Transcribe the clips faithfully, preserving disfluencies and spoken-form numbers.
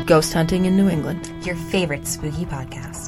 Ghost Hunting in New England, your favorite spooky podcast.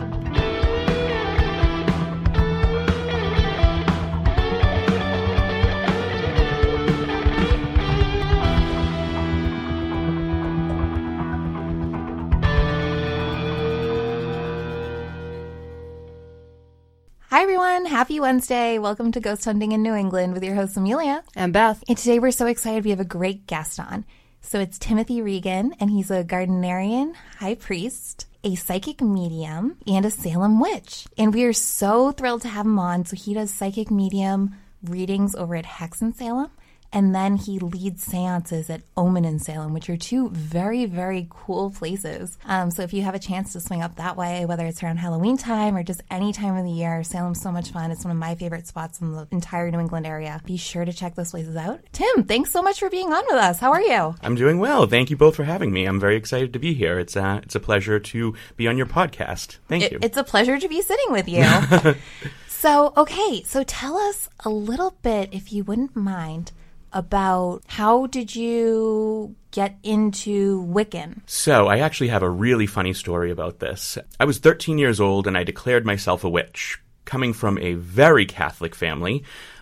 Hi everyone, happy Wednesday. Welcome to Ghost Hunting in New England with your host Amelia. and Beth. And today we're so excited we have a great guest on. So it's Timothy Regan, and he's a Gardnerian high priest, a psychic medium, and a Salem witch. And we are so thrilled to have him on. So he does psychic medium readings over at Hex in Salem, and then he leads seances at Omen in Salem, which are two very, very cool places. Um, so if you have a chance to swing up that way, whether it's around Halloween time or just any time of the year, Salem's so much fun. It's one of my favorite spots in the entire New England area. Be sure to check those places out. Tim, thanks so much for being on with us. How are you? I'm doing well. Thank you both for having me. I'm very excited to be here. It's uh, it's a pleasure to be on your podcast. Thank It, you. it's a pleasure to be sitting with you. So, okay, so tell us a little bit, if you wouldn't mind, about how did you get into Wiccan? So, I actually have a really funny story about this. I was thirteen years old and I declared myself a witch. Coming from a very Catholic family,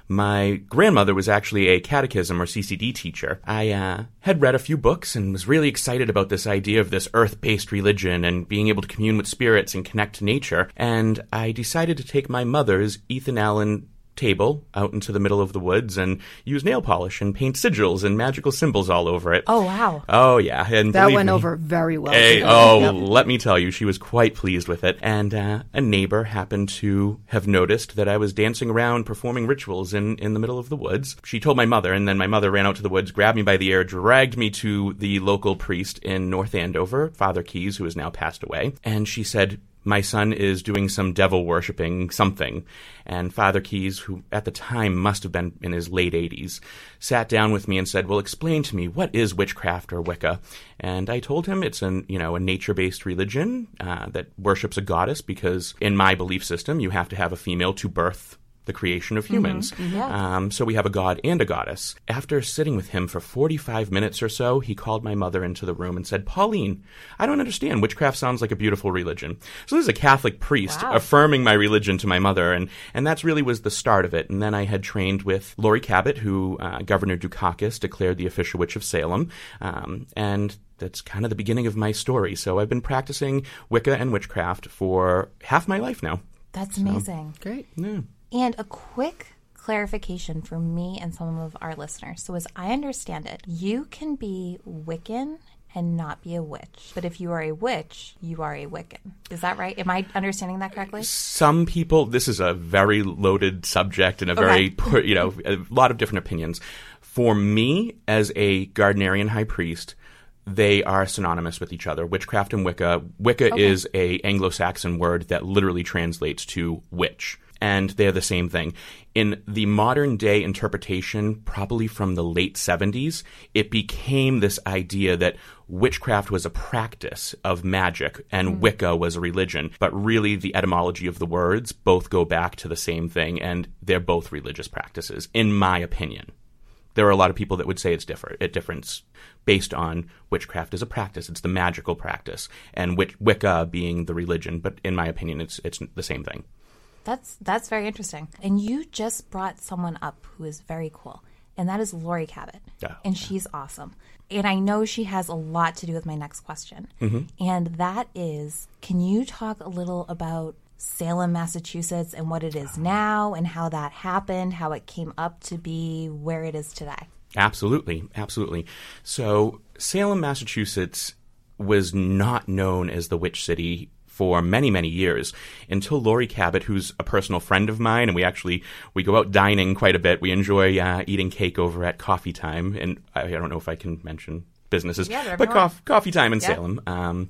my grandmother was actually a catechism or C C D teacher. I uh, had read a few books and was really excited about this idea of this earth-based religion and being able to commune with spirits and connect to nature. And I decided to take my mother's Ethan Allen table out into the middle of the woods and use nail polish and paint sigils and magical symbols all over it. Oh, wow. Oh, yeah. And That believe went me, over very well. Hey, today. oh, Yep. let me tell you, she was quite pleased with it. And uh, a neighbor happened to have noticed that I was dancing around performing rituals in, in the middle of the woods. She told my mother, and then my mother ran out to the woods, grabbed me by the ear, dragged me to the local priest in North Andover, Father Keys, who has now passed away. And she said, my son is doing some devil worshipping something. And Father Keys, who at the time must have been in his late eighties, sat down with me and said, well, explain to me, what is witchcraft or Wicca? And I told him it's an, you know, a nature-based religion uh, that worships a goddess because in my belief system, you have to have a female to birth the creation of humans. Mm-hmm. Yeah. Um, so we have a god and a goddess. After sitting with him for forty-five minutes or so, he called my mother into the room and said, Pauline, I don't understand. Witchcraft sounds like a beautiful religion. So this is a Catholic priest Wow. affirming my religion to my mother, and, and that's really was the start of it. And then I had trained with Lori Cabot, who uh, Governor Dukakis declared the official witch of Salem, um, and that's kind of the beginning of my story. So I've been practicing Wicca and witchcraft for half my life now. That's amazing. Great. Yeah. And a quick clarification for me and some of our listeners. So as I understand it, you can be Wiccan and not be a witch. But if you are a witch, you are a Wiccan. Is that right? Am I understanding that correctly? Some people, this is a very loaded subject and a very, Okay. you know, a lot of different opinions. For me, as a Gardnerian high priest, they are synonymous with each other. Witchcraft and Wicca. Wicca Okay. is a Anglo-Saxon word that literally translates to witch. And they're the same thing. In the modern day interpretation, probably from the late seventies, it became this idea that witchcraft was a practice of magic and Mm. Wicca was a religion. But really, the etymology of the words both go back to the same thing, and they're both religious practices, in my opinion. There are a lot of people that would say it's different. It difference based on witchcraft as a practice. It's the magical practice, and Wic- Wicca being the religion. But in my opinion, it's it's the same thing. That's that's very interesting. And you just brought someone up who is very cool, and that is Lori Cabot. Yeah. And she's awesome. And I know she has a lot to do with my next question. Mm-hmm. And that is, can you talk a little about Salem, Massachusetts, and what it is now, and how that happened, how it came up to be where it is today? Absolutely, absolutely. So Salem, Massachusetts was not known as the Witch City for many, many years until Lori Cabot, who's a personal friend of mine, and we actually, we go out dining quite a bit. We enjoy uh, eating cake over at Coffee Time, and I, I don't know if I can mention businesses, Yeah, but cof- Coffee Time in Yeah. Salem. Um,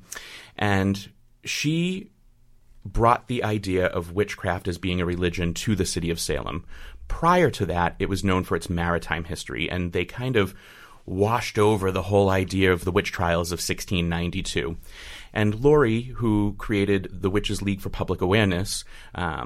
and she brought the idea of witchcraft as being a religion to the city of Salem. Prior to that, it was known for its maritime history, and they kind of washed over the whole idea of the witch trials of sixteen ninety-two. And Lori, who created the Witches League for Public Awareness, um,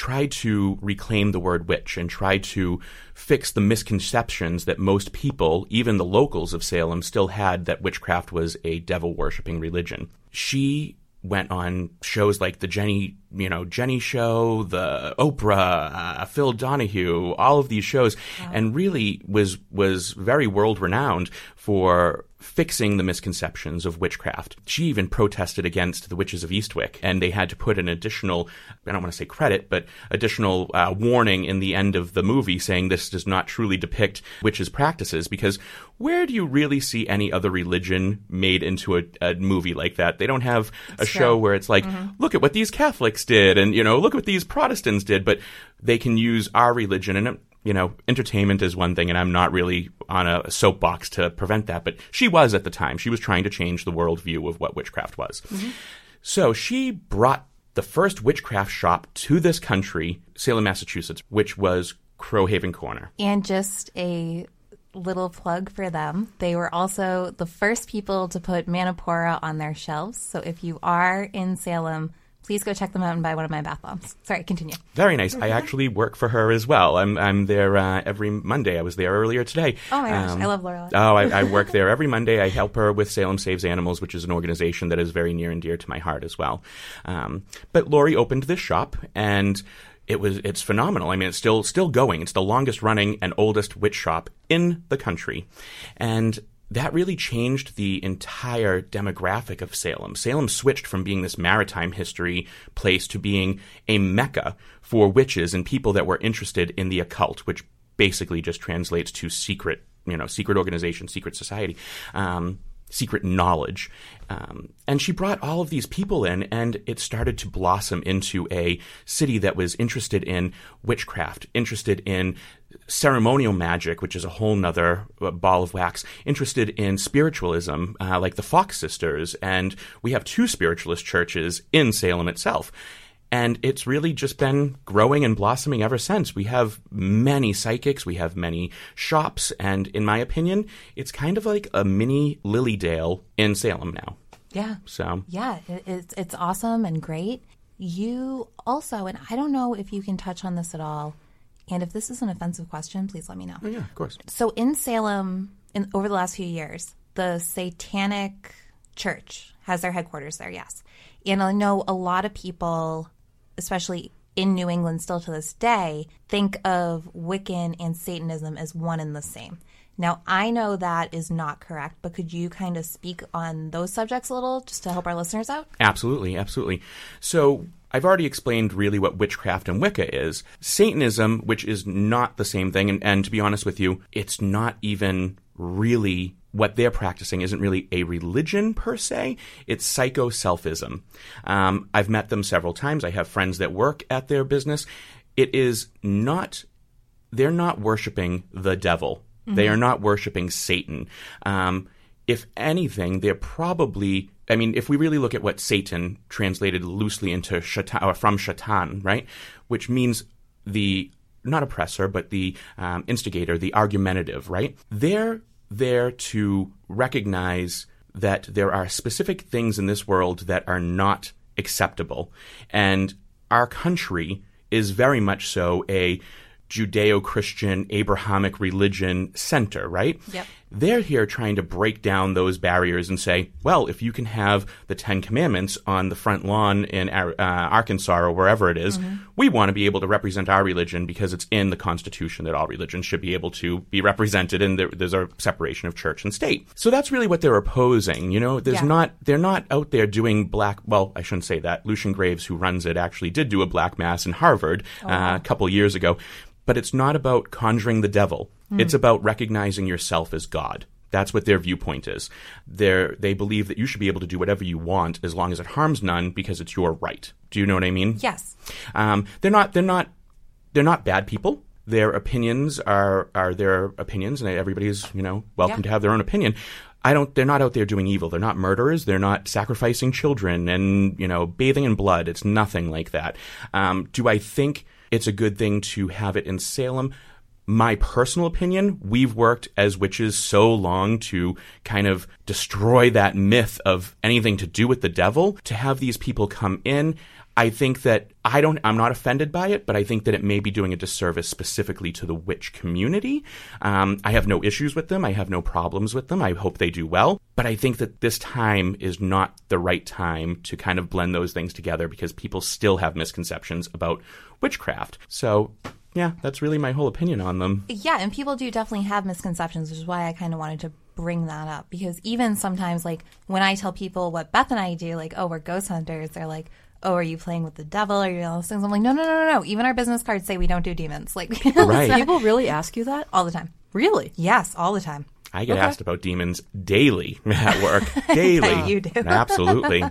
tried to reclaim the word witch and tried to fix the misconceptions that most people, even the locals of Salem, still had that witchcraft was a devil-worshipping religion. She went on shows like the Jenny, you know, Jenny Show, the Oprah, uh, Phil Donahue, all of these shows, wow. and really was was very world-renowned for fixing the misconceptions of witchcraft. She even protested against the Witches of Eastwick, and they had to put an additional, I don't want to say credit, but additional uh, warning in the end of the movie saying this does not truly depict witches' practices, because where do you really see any other religion made into a, a movie like that? They don't have a it's show true. where it's like, mm-hmm. look at what these Catholics did, and, you know, look what these Protestants did, but they can use our religion, and you know, entertainment is one thing, and I'm not really on a soapbox to prevent that, but she was at the time. She was trying to change the worldview of what witchcraft was. Mm-hmm. So she brought the first witchcraft shop to this country, Salem, Massachusetts, which was Crowhaven Corner. And just a little plug for them. They were also the first people to put Manipura on their shelves. So if you are in Salem, please go check them out and buy one of my bath bombs. Sorry, continue. Very nice. I actually work for her as well. I'm I'm there uh, every Monday. I was there earlier today. Oh my gosh, um, I love Lorelai. Oh, I, I work there every Monday. I help her with Salem Saves Animals, which is an organization that is very near and dear to my heart as well. Um, but Lori opened this shop, and it was it's phenomenal. I mean, it's still still going. It's the longest running and oldest witch shop in the country, and that really changed the entire demographic of Salem. Salem switched from being this maritime history place to being a mecca for witches and people that were interested in the occult, which basically just translates to secret, you know, secret organization, secret society, um, secret knowledge. Um, and she brought all of these people in, and it started to blossom into a city that was interested in witchcraft, interested in ceremonial magic, which is a whole nother uh, ball of wax, interested in spiritualism, uh, like the Fox Sisters. And we have two spiritualist churches in Salem itself. And it's really just been growing and blossoming ever since. We have many psychics, we have many shops, and in my opinion, it's kind of like a mini Lilydale in Salem now. Yeah. So yeah, it, it's it's awesome and great. You also, and I don't know if you can touch on this at all, and if this is an offensive question, please let me know. Oh, yeah, of course. So in Salem, in, over the last few years, the Satanic Church has their headquarters there, yes. And I know a lot of people, especially in New England still to this day, think of Wiccan and Satanism as one and the same. Now, I know that is not correct, but could you kind of speak on those subjects a little just to help our listeners out? Absolutely, absolutely. So I've already explained really what witchcraft and Wicca is. Satanism, which is not the same thing, and, and to be honest with you, it's not even really what they're practicing isn't really a religion per se. It's psycho-selfism. Um, I've met them several times. I have friends that work at their business. It is not, they're not worshiping the devil. Mm-hmm. They are not worshiping Satan. Um, if anything, they're probably, I mean, if we really look at what Satan translated loosely into shaitan, or from shaitan, right, which means the, not oppressor, but the um, instigator, the argumentative, right? They're there to recognize that there are specific things in this world that are not acceptable. And our country is very much so a Judeo-Christian, Abrahamic religion center, right? Yep. They're here trying to break down those barriers and say, well, if you can have the Ten Commandments on the front lawn in uh, Arkansas or wherever it is, mm-hmm. we want to be able to represent our religion because it's in the Constitution that all religions should be able to be represented, and there, there's a separation of church and state. So that's really what they're opposing. You know, there's yeah. not, they're not out there doing black, well, I shouldn't say that. Lucian Graves, who runs it, actually did do a black mass in Harvard oh, wow. uh, a couple years ago. But it's not about conjuring the devil. Mm. It's about recognizing yourself as God. That's what their viewpoint is. They're, they believe that you should be able to do whatever you want as long as it harms none because it's your right. Do you know what I mean? Yes. Um, they're not. They're not. They're not bad people. Their opinions are are their opinions, and everybody's you know welcome yeah. to have their own opinion. I don't. They're not out there doing evil. They're not murderers. They're not sacrificing children and you know bathing in blood. It's nothing like that. Um, do I think it's a good thing to have it in Salem? My personal opinion, we've worked as witches so long to kind of destroy that myth of anything to do with the devil. To have these people come in, I think that I don't, I'm not offended by it, but I think that it may be doing a disservice specifically to the witch community. Um, I have no issues with them. I have no problems with them. I hope they do well. But I think that this time is not the right time to kind of blend those things together because people still have misconceptions about witchcraft. So, yeah, that's really my whole opinion on them. Yeah, and people do definitely have misconceptions, which is why I kind of wanted to bring that up. Because even sometimes, like, when I tell people what Beth and I do, like, oh, we're ghost hunters, they're like, oh, are you playing with the devil? Are you doing all those things? I'm like, no, no, no, no, no. Even our business cards say we don't do demons. Like, right. People really ask you that? All the time. Really? Yes, all the time. I get Okay. asked about demons daily at work. Daily. You do. Absolutely.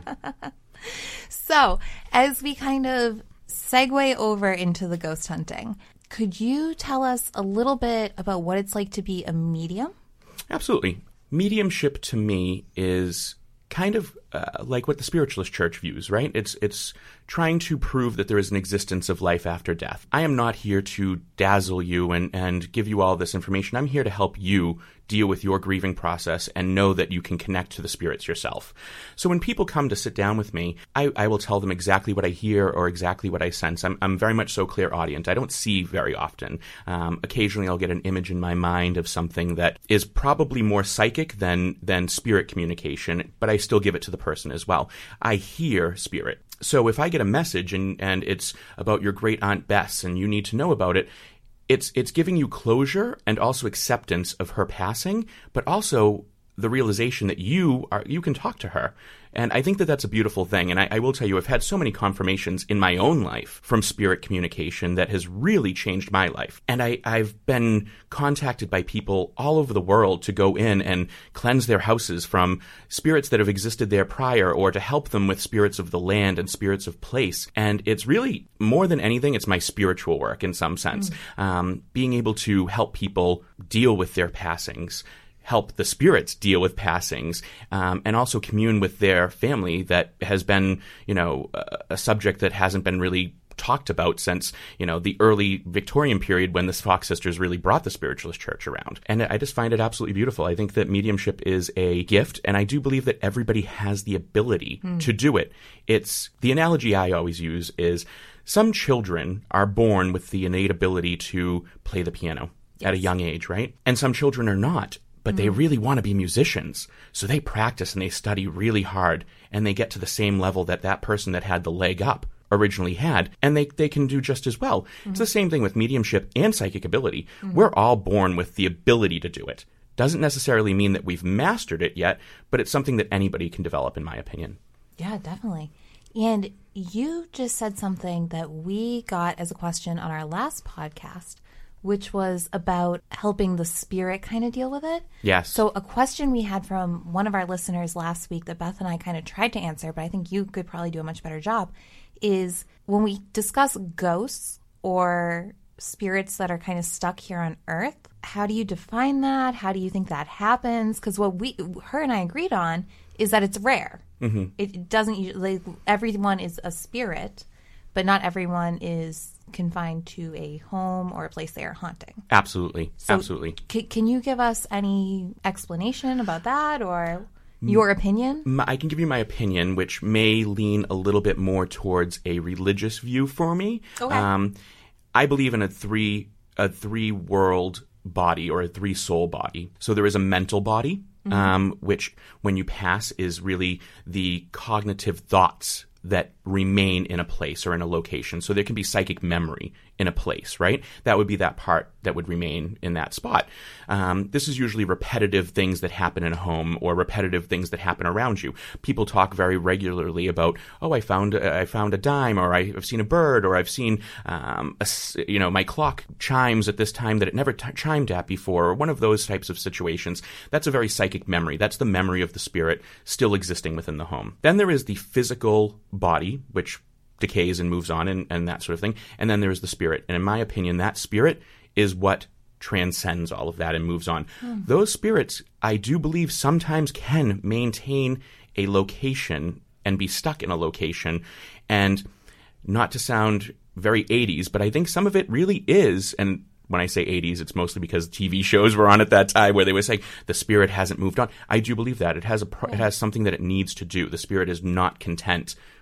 So, as we kind of segue over into the ghost hunting, could you tell us a little bit about what it's like to be a medium? Absolutely. Mediumship to me is kind of uh, like what the spiritualist church views, right? It's it's trying to prove that there is an existence of life after death. I am not here to dazzle you and, and give you all this information. I'm here to help you deal with your grieving process and know that you can connect to the spirits yourself. So when people come to sit down with me, I, I will tell them exactly what I hear or exactly what I sense. I'm, I'm very much so clairaudient. I don't see very often. Um, occasionally I'll get an image in my mind of something that is probably more psychic than, than spirit communication, but I still give it to the person as well. I hear spirit. So if I get a message and, and it's about your great aunt Bess and you need to know about it, it's it's giving you closure and also acceptance of her passing, but also the realization that you are you can talk to her. And I think that that's a beautiful thing. And I, I will tell you, I've had so many confirmations in my own life from spirit communication that has really changed my life. And I, I've been contacted by people all over the world to go in and cleanse their houses from spirits that have existed there prior, or to help them with spirits of the land and spirits of place. And it's really, more than anything, it's my spiritual work in some sense. Mm. Um, being able to help people deal with their passings, help the spirits deal with passings, um, and also commune with their family that has been, you know, a, a subject that hasn't been really talked about since, you know, the early Victorian period when the Fox sisters really brought the spiritualist church around. And I just find it absolutely beautiful. I think that mediumship is a gift, and I do believe that everybody has the ability mm. to do it. It's the analogy I always use is some children are born with the innate ability to play the piano yes. at a young age, right? And some children are not. But they really want to be musicians. So they practice and they study really hard, and they get to the same level that that person that had the leg up originally had, and they, they can do just as well. Mm-hmm. It's the same thing with mediumship and psychic ability. Mm-hmm. We're all born with the ability to do it. Doesn't necessarily mean that we've mastered it yet, but it's something that anybody can develop, in my opinion. Yeah, definitely. And you just said something that we got as a question on our last podcast, which was about helping the spirit kind of deal with it. Yes. So a question we had from one of our listeners last week that Beth and I kind of tried to answer, but I think you could probably do a much better job, is when we discuss ghosts or spirits that are kind of stuck here on Earth, how do you define that? How do you think that happens? Because what we, her and I agreed on is that it's rare. Mm-hmm. It doesn't usually, everyone is a spirit, but not everyone is confined to a home or a place they are haunting. Absolutely. So Absolutely. C- can you give us any explanation about that, or your opinion? I can give you my opinion, which may lean a little bit more towards a religious view for me. Okay. Um, I believe in a three a three world body, or a three soul body. So there is a mental body, mm-hmm. um, which when you pass is really the cognitive thoughts that remain in a place or in a location. So there can be psychic memory in a place, right? That would be that part that would remain in that spot. Um, this is usually repetitive things that happen in a home, or repetitive things that happen around you. People talk very regularly about, oh, I found uh, I found a dime, or I've seen a bird, or I've seen, um, a, you know, my clock chimes at this time that it never t- chimed at before, or one of those types of situations. That's a very psychic memory. That's the memory of the spirit still existing within the home. Then there is the physical body, which decays and moves on, and, and that sort of thing. And then there is the spirit. And in my opinion, that spirit is what transcends all of that and moves on. Mm. Those spirits, I do believe, sometimes can maintain a location and be stuck in a location. And not to sound very eighties, but I think some of it really is, and when I say eighties, it's mostly because T V shows were on at that time where they were saying the spirit hasn't moved on. I do believe that. It has a pro- it has something that it needs to do. The spirit is not content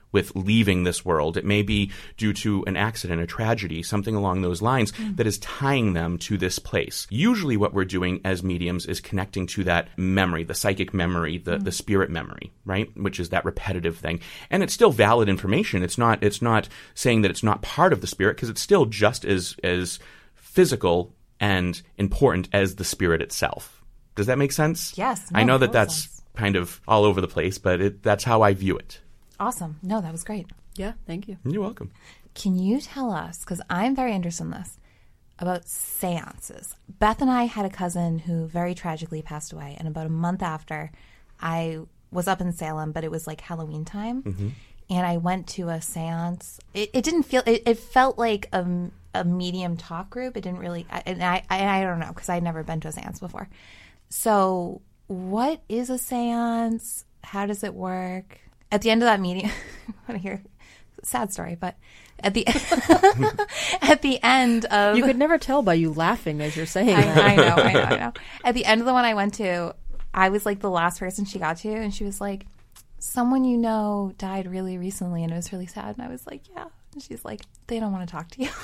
with leaving this world. It may be due to an accident, a tragedy, something along those lines mm. that is tying them to this place. Usually what we're doing as mediums is connecting to that memory, the psychic memory, the, mm. the spirit memory, right? Which is that repetitive thing. And it's still valid information. It's not, it's not saying that it's not part of the spirit, because it's still just as, as physical and important as the spirit itself. Does that make sense? Yes. No, I know that that's sense. kind of all over the place, but it, that's how I view it. Awesome. No, that was great. Yeah, thank you. You're welcome. Can you tell us, because I'm very interested in this, about seances? Beth and I had a cousin who very tragically passed away, and about a month after, I was up in Salem, but it was like Halloween time, mm-hmm. and I went to a seance. It, it didn't feel, it, it felt like a, a medium talk group. It didn't really, I, and I, I, I don't know, because I'd never been to a seance before. So what is a seance? How does it work? At the end of that meeting, I want to hear a sad story, but at the at the end of... You could never tell by you laughing as you're saying I, that. I know, I know, I know. At the end of the one I went to, I was like the last person she got to, and she was like, someone you know died really recently, and it was really sad. And I was like, yeah. And she's like, they don't want to talk to you.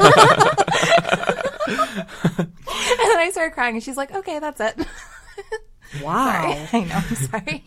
And then I started crying, and she's like, okay, that's it. Wow. Sorry. I know, I'm sorry.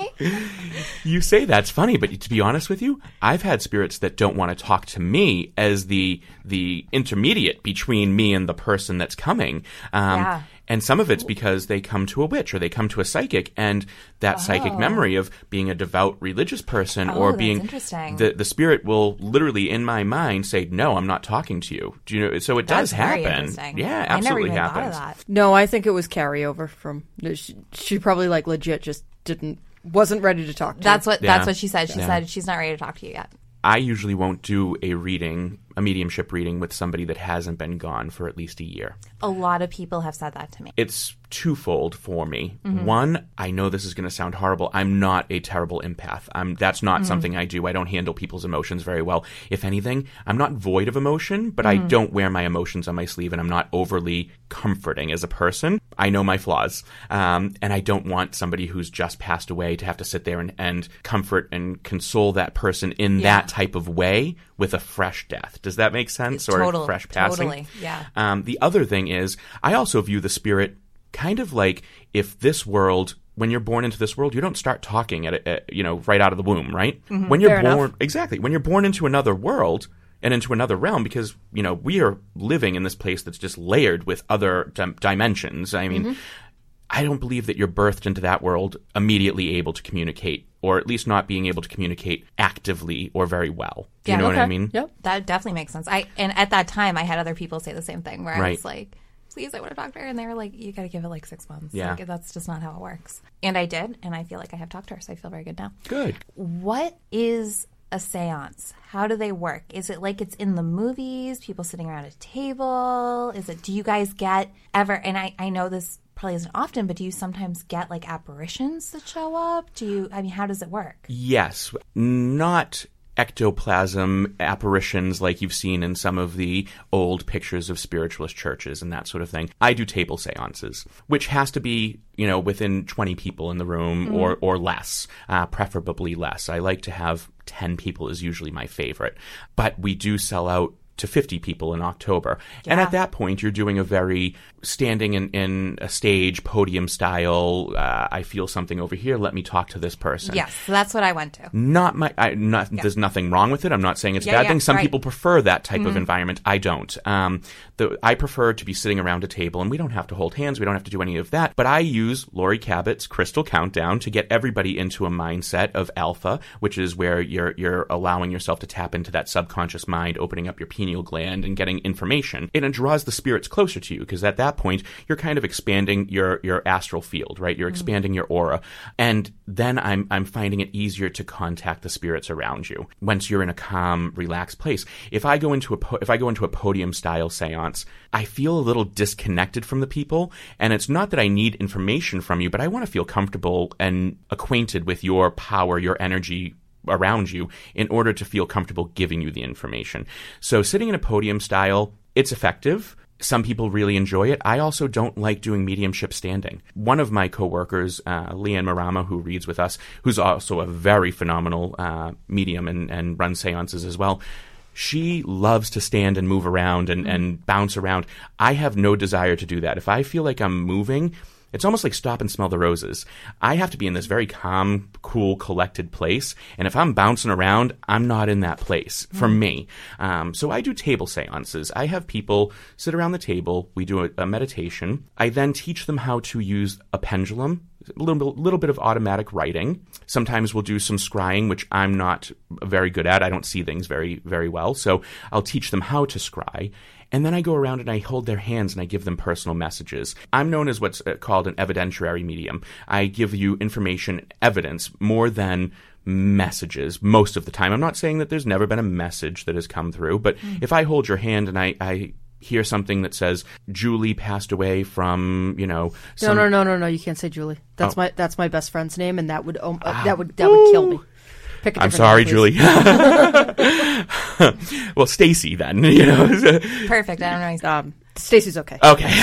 You say that's funny, but to be honest with you, I've had spirits that don't want to talk to me as the the intermediate between me and the person that's coming. Um, yeah. And some of it's because they come to a witch or they come to a psychic, and that oh. psychic memory of being a devout religious person oh, or that's being interesting. the the spirit will literally in my mind say, "No, I'm not talking to you." Do you know? So it that's does very happen. Interesting. Yeah, absolutely I never even happens. thought of that. No, I think it was carryover from. She, she probably like legit just didn't wasn't ready to talk to. That's you. what Yeah. that's what she said. She Yeah. said she's not ready to talk to you yet. I usually won't do a reading, a mediumship reading with somebody that hasn't been gone for at least a year. A lot of people have said that to me. It's twofold for me. Mm-hmm. One, I know this is going to sound horrible. I'm not a terrible empath. I'm, that's not mm-hmm. something I do. I don't handle people's emotions very well. If anything, I'm not void of emotion, but mm-hmm. I don't wear my emotions on my sleeve, and I'm not overly comforting as a person. I know my flaws, um, and I don't want somebody who's just passed away to have to sit there and, and comfort and console that person in Yeah. that type of way with a fresh death. Does that make sense? Or Total, fresh passing? Totally, yeah. Um, the other thing is, I also view the spirit kind of like if this world, when you're born into this world, you don't start talking at, at you know, right out of the womb, right? Mm-hmm. When you're Fair born, enough. exactly. When you're born into another world and into another realm, because, you know, we are living in this place that's just layered with other dim- dimensions. I mean, mm-hmm. I don't believe that you're birthed into that world immediately able to communicate, or at least not being able to communicate actively or very well. Do you Yeah, know okay. what I mean? Yep. That definitely makes sense. I and at that time, I had other people say the same thing, where I Right. was like, please, I want to talk to her. And they were like, you got to give it like six months. Yeah. Like, that's just not how it works. And I did. And I feel like I have talked to her. So I feel very good now. Good. What is a seance? How do they work? Is it like it's in the movies, people sitting around a table? Is it, do you guys get ever, and I, I know this probably isn't often, but do you sometimes get like apparitions that show up? Do you, I mean, how does it work? Yes. Not ectoplasm apparitions like you've seen in some of the old pictures of spiritualist churches and that sort of thing. I do table seances, which has to be, you know, within twenty people in the room mm-hmm. or, or less, uh, preferably less. I like to have ten people is usually my favorite. But we do sell out to fifty people in October. Yeah. And at that point, you're doing a very standing in, in a stage, podium style, uh, I feel something over here, let me talk to this person. Yes, so that's what I went to. Not my, I, not, yeah. There's nothing wrong with it. I'm not saying it's Yeah, a bad yeah, thing. Some right. people prefer that type mm-hmm. of environment. I don't. Um, the, I prefer to be sitting around a table, and we don't have to hold hands. We don't have to do any of that. But I use Laurie Cabot's Crystal Countdown to get everybody into a mindset of alpha, which is where you're you're allowing yourself to tap into that subconscious mind, opening up your pineal gland and getting information. And it draws the spirits closer to you, because at that point, you're kind of expanding your, your astral field, right? You're mm-hmm. expanding your aura. And then I'm I'm finding it easier to contact the spirits around you once you're in a calm, relaxed place. If I go into a po- if I go into a podium style seance, I feel a little disconnected from the people. And it's not that I need information from you, but I want to feel comfortable and acquainted with your power, your energy around you in order to feel comfortable giving you the information. So sitting in a podium style, it's effective. Some people really enjoy it. I also don't like doing mediumship standing. One of my coworkers, uh, Leanne Marama, who reads with us, who's also a very phenomenal uh, medium and, and runs seances as well, she loves to stand and move around and, and bounce around. I have no desire to do that. If I feel like I'm moving, it's almost like stop and smell the roses. I have to be in this very calm, cool, collected place. And if I'm bouncing around, I'm not in that place for mm. me. Um, so I do table seances. I have people sit around the table. We do a, a meditation. I then teach them how to use a pendulum, a little, little bit of automatic writing. Sometimes we'll do some scrying, which I'm not very good at. I don't see things very, very well. So I'll teach them how to scry. And then I go around and I hold their hands and I give them personal messages. I'm known as what's called an evidentiary medium. I give you information, evidence, more than messages most of the time. I'm not saying that there's never been a message that has come through, but mm. if I hold your hand and I, I hear something that says Julie passed away from, you know, some... no, no, no, no, no. You can't say Julie. That's oh. my that's my best friend's name, and that would um, uh, ah. that would that would kill me. Pick a I'm sorry, name, Julie. Well, Stacy then. You know. Perfect. I don't know. Um, Stacy's okay.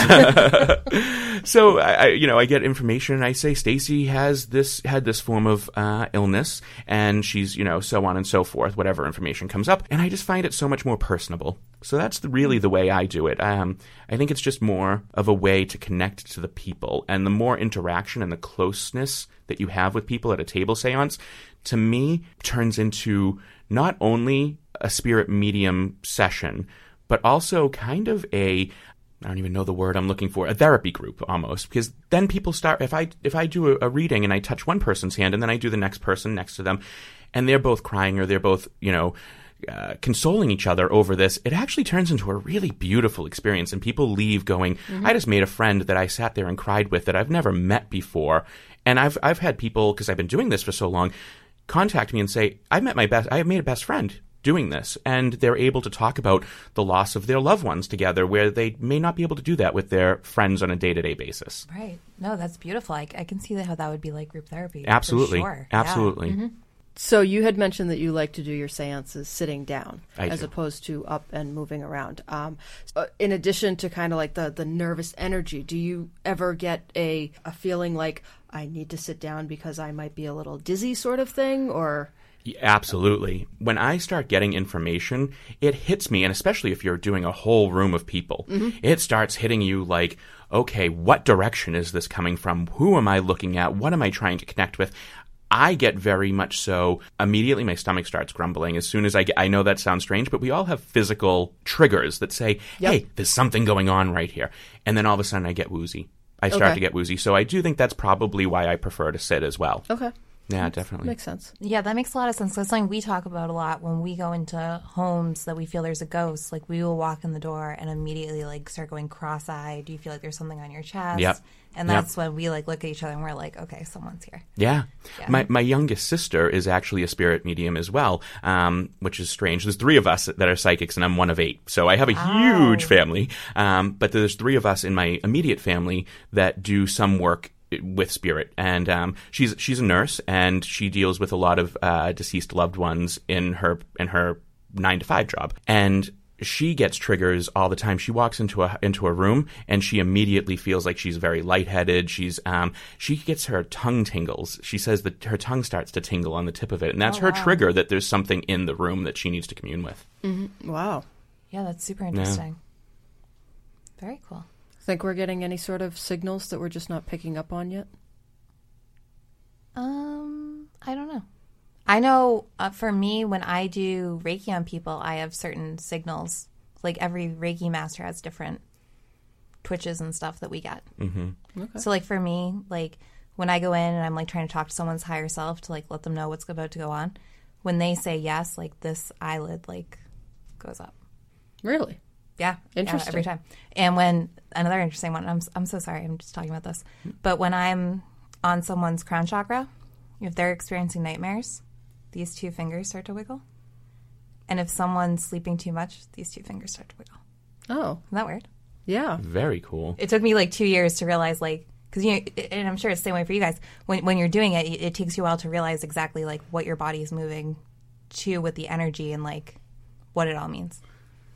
Okay. So I, I, you know, I get information and I say Stacy has this had this form of uh, illness, and she's, you know, so on and so forth. Whatever information comes up, and I just find it so much more personable. So that's the, really the way I do it. Um, I think it's just more of a way to connect to the people, and the more interaction and the closeness that you have with people at a table seance, to me, turns into not only a spirit medium session, but also kind of a, I don't even know the word I'm looking for, a therapy group almost. Because then people start, if I if I do a, a reading and I touch one person's hand and then I do the next person next to them, and they're both crying or they're both, you know, uh, consoling each other over this, it actually turns into a really beautiful experience. And people leave going, mm-hmm. I just made a friend that I sat there and cried with that I've never met before. And I've I've had people, because I've been doing this for so long, contact me and say, I met my best, I made a best friend doing this, and they're able to talk about the loss of their loved ones together, where they may not be able to do that with their friends on a day-to-day basis. Right. No, that's beautiful. I, I can see that how that would be like group therapy. Absolutely. For sure. Absolutely. Yeah. Mm-hmm. So you had mentioned that you like to do your seances sitting down I as do. opposed to up and moving around. Um, uh, in addition to kind of like the, the nervous energy, do you ever get a, a feeling like I need to sit down because I might be a little dizzy sort of thing, or... Absolutely. When I start getting information, it hits me, and especially if you're doing a whole room of people, mm-hmm. it starts hitting you like, okay, what direction is this coming from? Who am I looking at? What am I trying to connect with? I get very much so, immediately my stomach starts grumbling as soon as I get, I know that sounds strange, but we all have physical triggers that say, yep. hey, there's something going on right here. And then all of a sudden I get woozy. I start okay. to get woozy. So I do think that's probably why I prefer to sit as well. Okay. Yeah, Makes, definitely. Makes sense. Yeah, that makes a lot of sense. That's something we talk about a lot when we go into homes that we feel there's a ghost. Like, we will walk in the door and immediately, like, start going cross-eyed. Do you feel like there's something on your chest? Yep. And that's yep. when we, like, look at each other and we're like, okay, someone's here. Yeah. yeah. My my youngest sister is actually a spirit medium as well, um, which is strange. There's three of us that are psychics, and I'm one of eight. So I have a wow. huge family. Um, but there's three of us in my immediate family that do some work with spirit, and um, she's she's a nurse, and she deals with a lot of uh, deceased loved ones in her in her nine to five job, and she gets triggers all the time. She walks into a into a room and she immediately feels like she's very lightheaded. She's um she gets her tongue tingles. She says that her tongue starts to tingle on the tip of it, and that's oh, her wow. trigger that there's something in the room that she needs to commune with. Mm-hmm. Wow. Yeah, that's super interesting. Yeah. Very cool. Think we're getting any sort of signals that we're just not picking up on yet? Um, I don't know. I know uh, for me, when I do Reiki on people, I have certain signals. Like, every Reiki master has different twitches and stuff that we get. Mm-hmm. Okay. So, like, for me, like, when I go in and I'm, like, trying to talk to someone's higher self to, like, let them know what's about to go on, when they say yes, like, this eyelid, like, goes up. Really? Yeah. Interesting. Yeah, every time. And when, another interesting one, I'm I'm so sorry, I'm just talking about this, but when I'm on someone's crown chakra, if they're experiencing nightmares, these two fingers start to wiggle. And if someone's sleeping too much, these two fingers start to wiggle. Oh. Isn't that weird? Yeah. Very cool. It took me like two years to realize, like, because, you know, and I'm sure it's the same way for you guys, when when you're doing it, it takes you a while to realize exactly, like, what your body is moving to with the energy and, like, what it all means.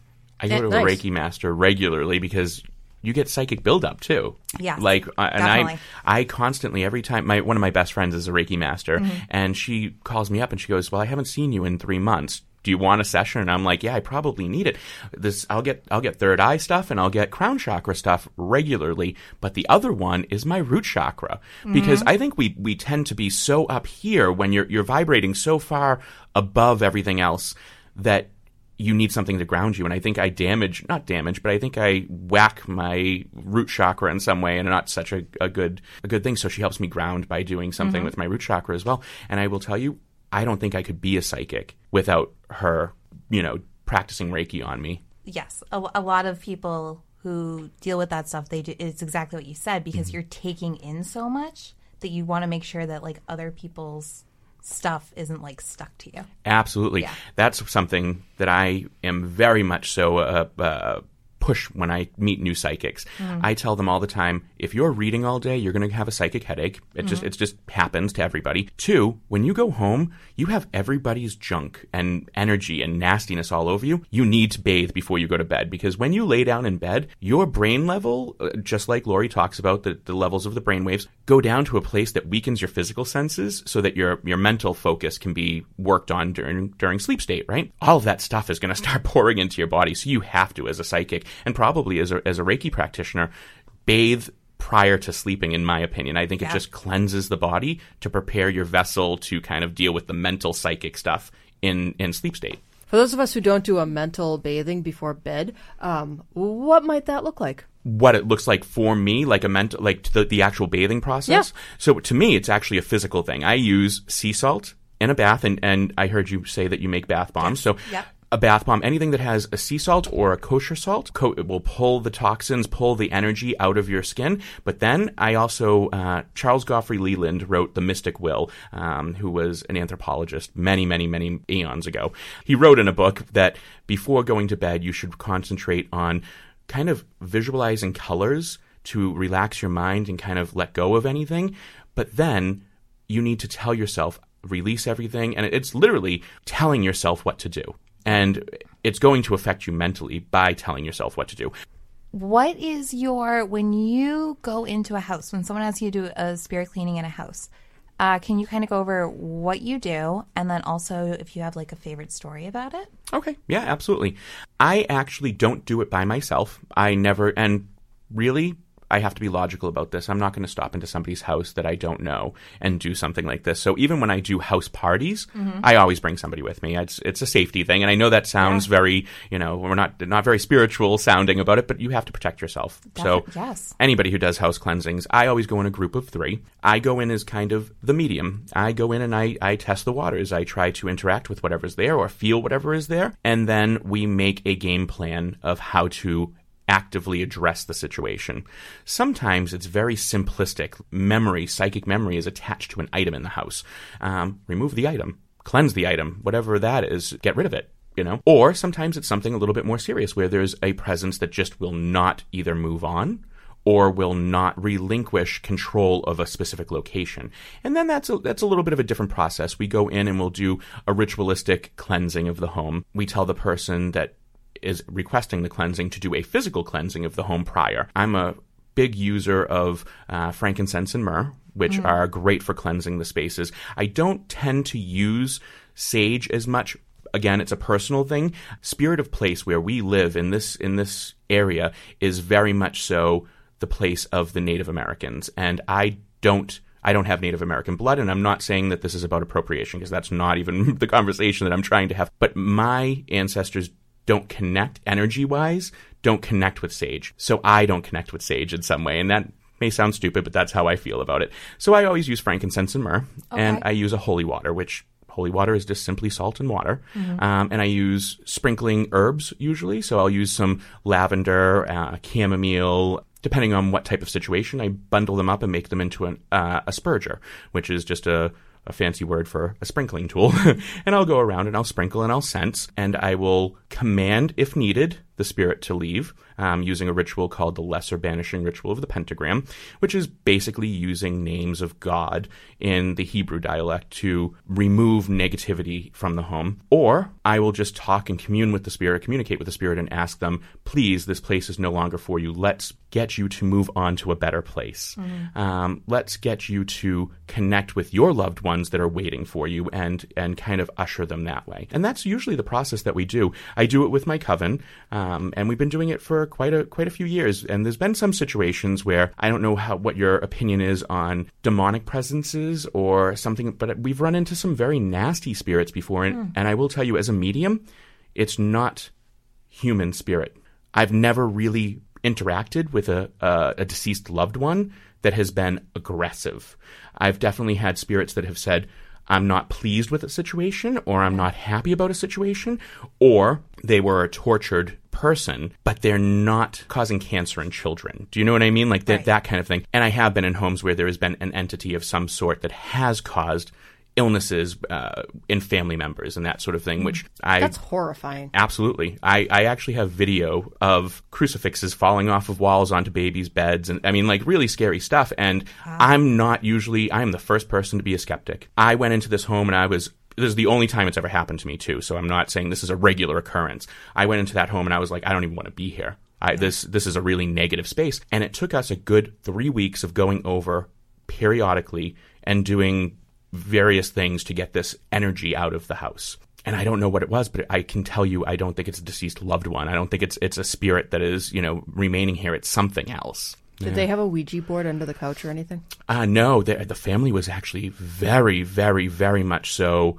I go Eh, to nice. a Reiki master regularly because you get psychic buildup too. Yes, like uh, and definitely. I, I constantly every time my one of my best friends is a Reiki master, Mm-hmm. and she calls me up and she goes, "Well, I haven't seen you in three months. Do you want a session?" And I'm like, "Yeah, I probably need it. This I'll get I'll get third eye stuff and I'll get crown chakra stuff regularly, but the other one is my root chakra because Mm-hmm. I think we we tend to be so up here when you're you're vibrating so far above everything else that you need something to ground you. And I think I damage, not damage, but I think I whack my root chakra in some way, and not such a, a good a good thing. So she helps me ground by doing something Mm-hmm. with my root chakra as well. And I will tell you, I don't think I could be a psychic without her, you know, practicing Reiki on me. Yes, a, a lot of people who deal with that stuff, they do, it's exactly what you said, because Mm-hmm. you're taking in so much that you want to make sure that like other people's stuff isn't like stuck to you. Absolutely. Yeah. That's something that I am very much so uh, uh, push when I meet new psychics. Mm. I tell them all the time, if you're reading all day, you're going to have a psychic headache. It Mm-hmm. just it just happens to everybody. Two, when you go home, you have everybody's junk and energy and nastiness all over you. You need to bathe before you go to bed, because when you lay down in bed, your brain level, uh, just like Lori talks about, the, the levels of the brain waves, go down to a place that weakens your physical senses so that your your mental focus can be worked on during during sleep state, right? All of that stuff is going to start pouring into your body, so you have to, as a psychic, and probably as a, as a Reiki practitioner, bathe prior to sleeping, in my opinion. I think it Yeah. just cleanses the body to prepare your vessel to kind of deal with the mental psychic stuff in, in sleep state. For those of us who don't do a mental bathing before bed, um, what might that look like? What it looks like for me, like a mental, like the, the actual bathing process. Yeah. So to me, it's actually a physical thing. I use sea salt in a bath, and, and I heard you say that you make bath bombs. So Yep. a bath bomb, anything that has a sea salt or a kosher salt, co- it will pull the toxins, pull the energy out of your skin. But then I also, uh, Charles Godfrey Leland wrote The Mystic Will, um, who was an anthropologist many, many, many eons ago. He wrote in a book that before going to bed, you should concentrate on kind of visualizing colors to relax your mind and kind of let go of anything. But then you need to tell yourself, release everything. And it's literally telling yourself what to do. And it's going to affect you mentally by telling yourself what to do. What is your, when you go into a house, when someone asks you to do a spirit cleaning in a house, uh, can you kind of go over what you do, and then also if you have like a favorite story about it? Okay. Yeah, absolutely. I actually don't do it by myself. I never, and really, I have to be logical about this. I'm not going to stop into somebody's house that I don't know and do something like this. So even when I do house parties, mm-hmm. I always bring somebody with me. It's it's a safety thing, and I know that sounds yeah. very, you know, we're not not very spiritual sounding about it, but you have to protect yourself. Definitely, so yes. Anybody who does house cleansings, I always go in a group of three. I go in as kind of the medium. I go in and I, I test the waters. I try to interact with whatever's there or feel whatever is there, and then we make a game plan of how to actively address the situation. Sometimes it's very simplistic. Memory, psychic memory is attached to an item in the house. Um, remove the item, cleanse the item, whatever that is, get rid of it, you know? Or sometimes it's something a little bit more serious where there's a presence that just will not either move on or will not relinquish control of a specific location. And then that's a, that's a little bit of a different process. We go in and we'll do a ritualistic cleansing of the home. We tell the person that is requesting the cleansing to do a physical cleansing of the home prior. I'm a big user of uh, frankincense and myrrh, which mm. are great for cleansing the spaces. I don't tend to use sage as much. Again, it's a personal thing. Spirit of place where we live in this in this area is very much so the place of the Native Americans. And I don't I don't have Native American blood, and I'm not saying that this is about appropriation, because that's not even the conversation that I'm trying to have. But my ancestors don't connect energy-wise, don't connect with sage. So I don't connect with sage in some way, and that may sound stupid, but that's how I feel about it. So I always use frankincense and myrrh, okay. and I use a holy water, which holy water is just simply salt and water. Mm-hmm. Um, and I use sprinkling herbs usually, so I'll use some lavender, uh, chamomile. Depending on what type of situation, I bundle them up and make them into an, uh, a spurger, which is just a a fancy word for a sprinkling tool. And I'll go around and I'll sprinkle and I'll sense, and I will command, if needed, the spirit to leave um, using a ritual called the Lesser Banishing Ritual of the Pentagram, which is basically using names of God in the Hebrew dialect to remove negativity from the home. Or I will just talk and commune with the spirit, communicate with the spirit, and ask them, please, this place is no longer for you. Let's get you to move on to a better place. Mm-hmm. Um, let's get you to connect with your loved ones that are waiting for you and and kind of usher them that way. And that's usually the process that we do. I do it with my coven, um, and we've been doing it for quite a quite a few years. And there's been some situations where I don't know how what your opinion is on demonic presences or something, but we've run into some very nasty spirits before. And, mm. and I will tell you, as a medium, it's not human spirit. I've never really interacted with a, a, a deceased loved one that has been aggressive. I've definitely had spirits that have said, I'm not pleased with a situation, or I'm not happy about a situation, or they were a tortured person, but they're not causing cancer in children. Do you know what I mean? Like that, right. that kind of thing. And I have been in homes where there has been an entity of some sort that has caused illnesses uh, in family members and that sort of thing, which I... That's horrifying. Absolutely. I, I actually have video of crucifixes falling off of walls onto babies' beds. And I mean, like, really scary stuff. And wow. I'm not usually... I'm the first person to be a skeptic. I went into this home and I was... This is the only time it's ever happened to me, too. So I'm not saying this is a regular occurrence. I went into that home and I was like, I don't even want to be here. I, this this is a really negative space. And it took us a good three weeks of going over periodically and doing various things to get this energy out of the house. And I don't know what it was, but I can tell you I don't think it's a deceased loved one. I don't think it's it's a spirit that is, you know, remaining here. It's something else. Did yeah. they have a Ouija board under the couch or anything? Uh, no, the, the family was actually very, very, very much so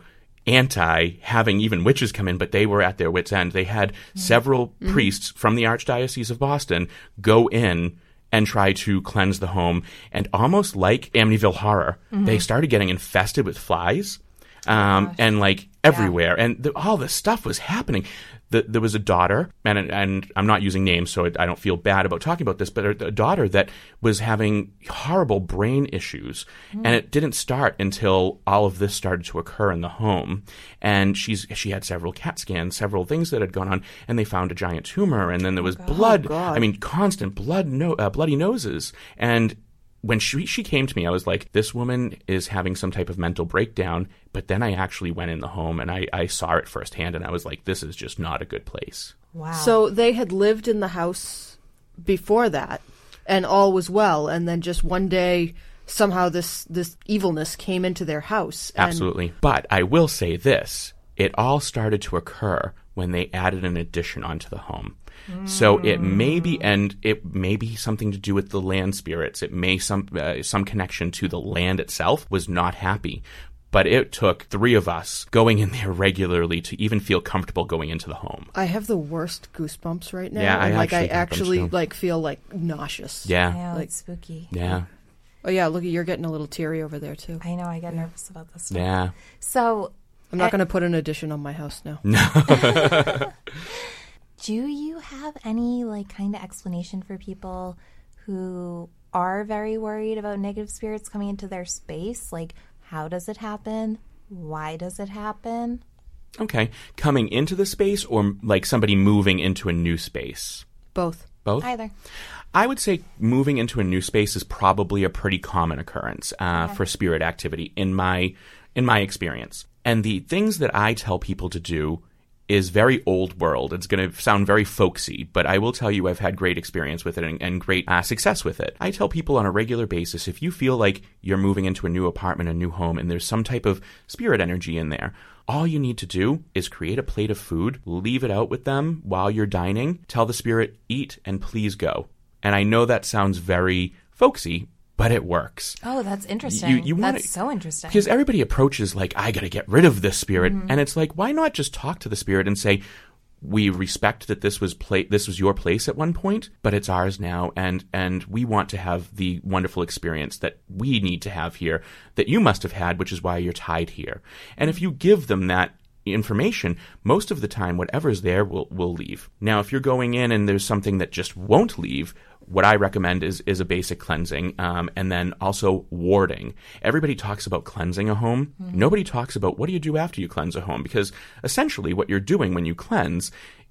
anti having even witches come in, but they were at their wits' end. They had mm-hmm. several mm-hmm. priests from the Archdiocese of Boston go in and try to cleanse the home. And almost like Amityville Horror, mm-hmm. they started getting infested with flies um, oh, and like everywhere. Yeah. And the, all this stuff was happening. The, there was a daughter, and and I'm not using names, so I don't feel bad about talking about this, but a, a daughter that was having horrible brain issues. Mm. And it didn't start until all of this started to occur in the home. And she's she had several CAT scans, several things that had gone on, and they found a giant tumor. And then there was oh, blood. Oh, I mean, constant blood, no, uh, bloody noses. And when she she came to me, I was like, this woman is having some type of mental breakdown. But then I actually went in the home and I, I saw it firsthand, and I was like, this is just not a good place. Wow. So they had lived in the house before that, and all was well, and then just one day, somehow this, this evilness came into their house. And... Absolutely. But I will say this. It all started to occur when they added an addition onto the home. So it may be, and it may be something to do with the land spirits. It may some uh, some connection to the land itself was not happy. But it took three of us going in there regularly to even feel comfortable going into the home. I have the worst goosebumps right now. Yeah, I and, like actually I actually like feel like nauseous. Yeah, yeah, like it's spooky. Yeah. Oh yeah, look, you're getting a little teary over there too. I know. I get nervous about this stuff. Yeah. So I'm not I... going to put an addition on my house now. No. Do you have any like kind of explanation for people who are very worried about negative spirits coming into their space? Like, how does it happen? Why does it happen? Okay. Coming into the space, or like somebody moving into a new space? Both. Both? Either. I would say moving into a new space is probably a pretty common occurrence uh, okay. for spirit activity in my in my experience. And the things that I tell people to do is very old world. It's going to sound very folksy, but I will tell you I've had great experience with it and, and great uh, success with it. I tell people on a regular basis, if you feel like you're moving into a new apartment, a new home, and there's some type of spirit energy in there, all you need to do is create a plate of food, leave it out with them while you're dining, tell the spirit, eat, and please go. And I know that sounds very folksy, but it works. Oh, that's interesting. You, you wanna, that's so interesting. Because everybody approaches like, I got to get rid of this spirit. Mm-hmm. And it's like, why not just talk to the spirit and say, we respect that this was pla- this was your place at one point, but it's ours now. And, and we want to have the wonderful experience that we need to have here that you must have had, which is why you're tied here. And if you give them that information, most of the time, whatever's there will, will leave. Now, if you're going in and there's something that just won't leave, what I recommend is is a basic cleansing, um, and then also warding. Everybody talks about cleansing a home. Mm-hmm. Nobody talks about what do you do after you cleanse a home, because essentially what you're doing when you cleanse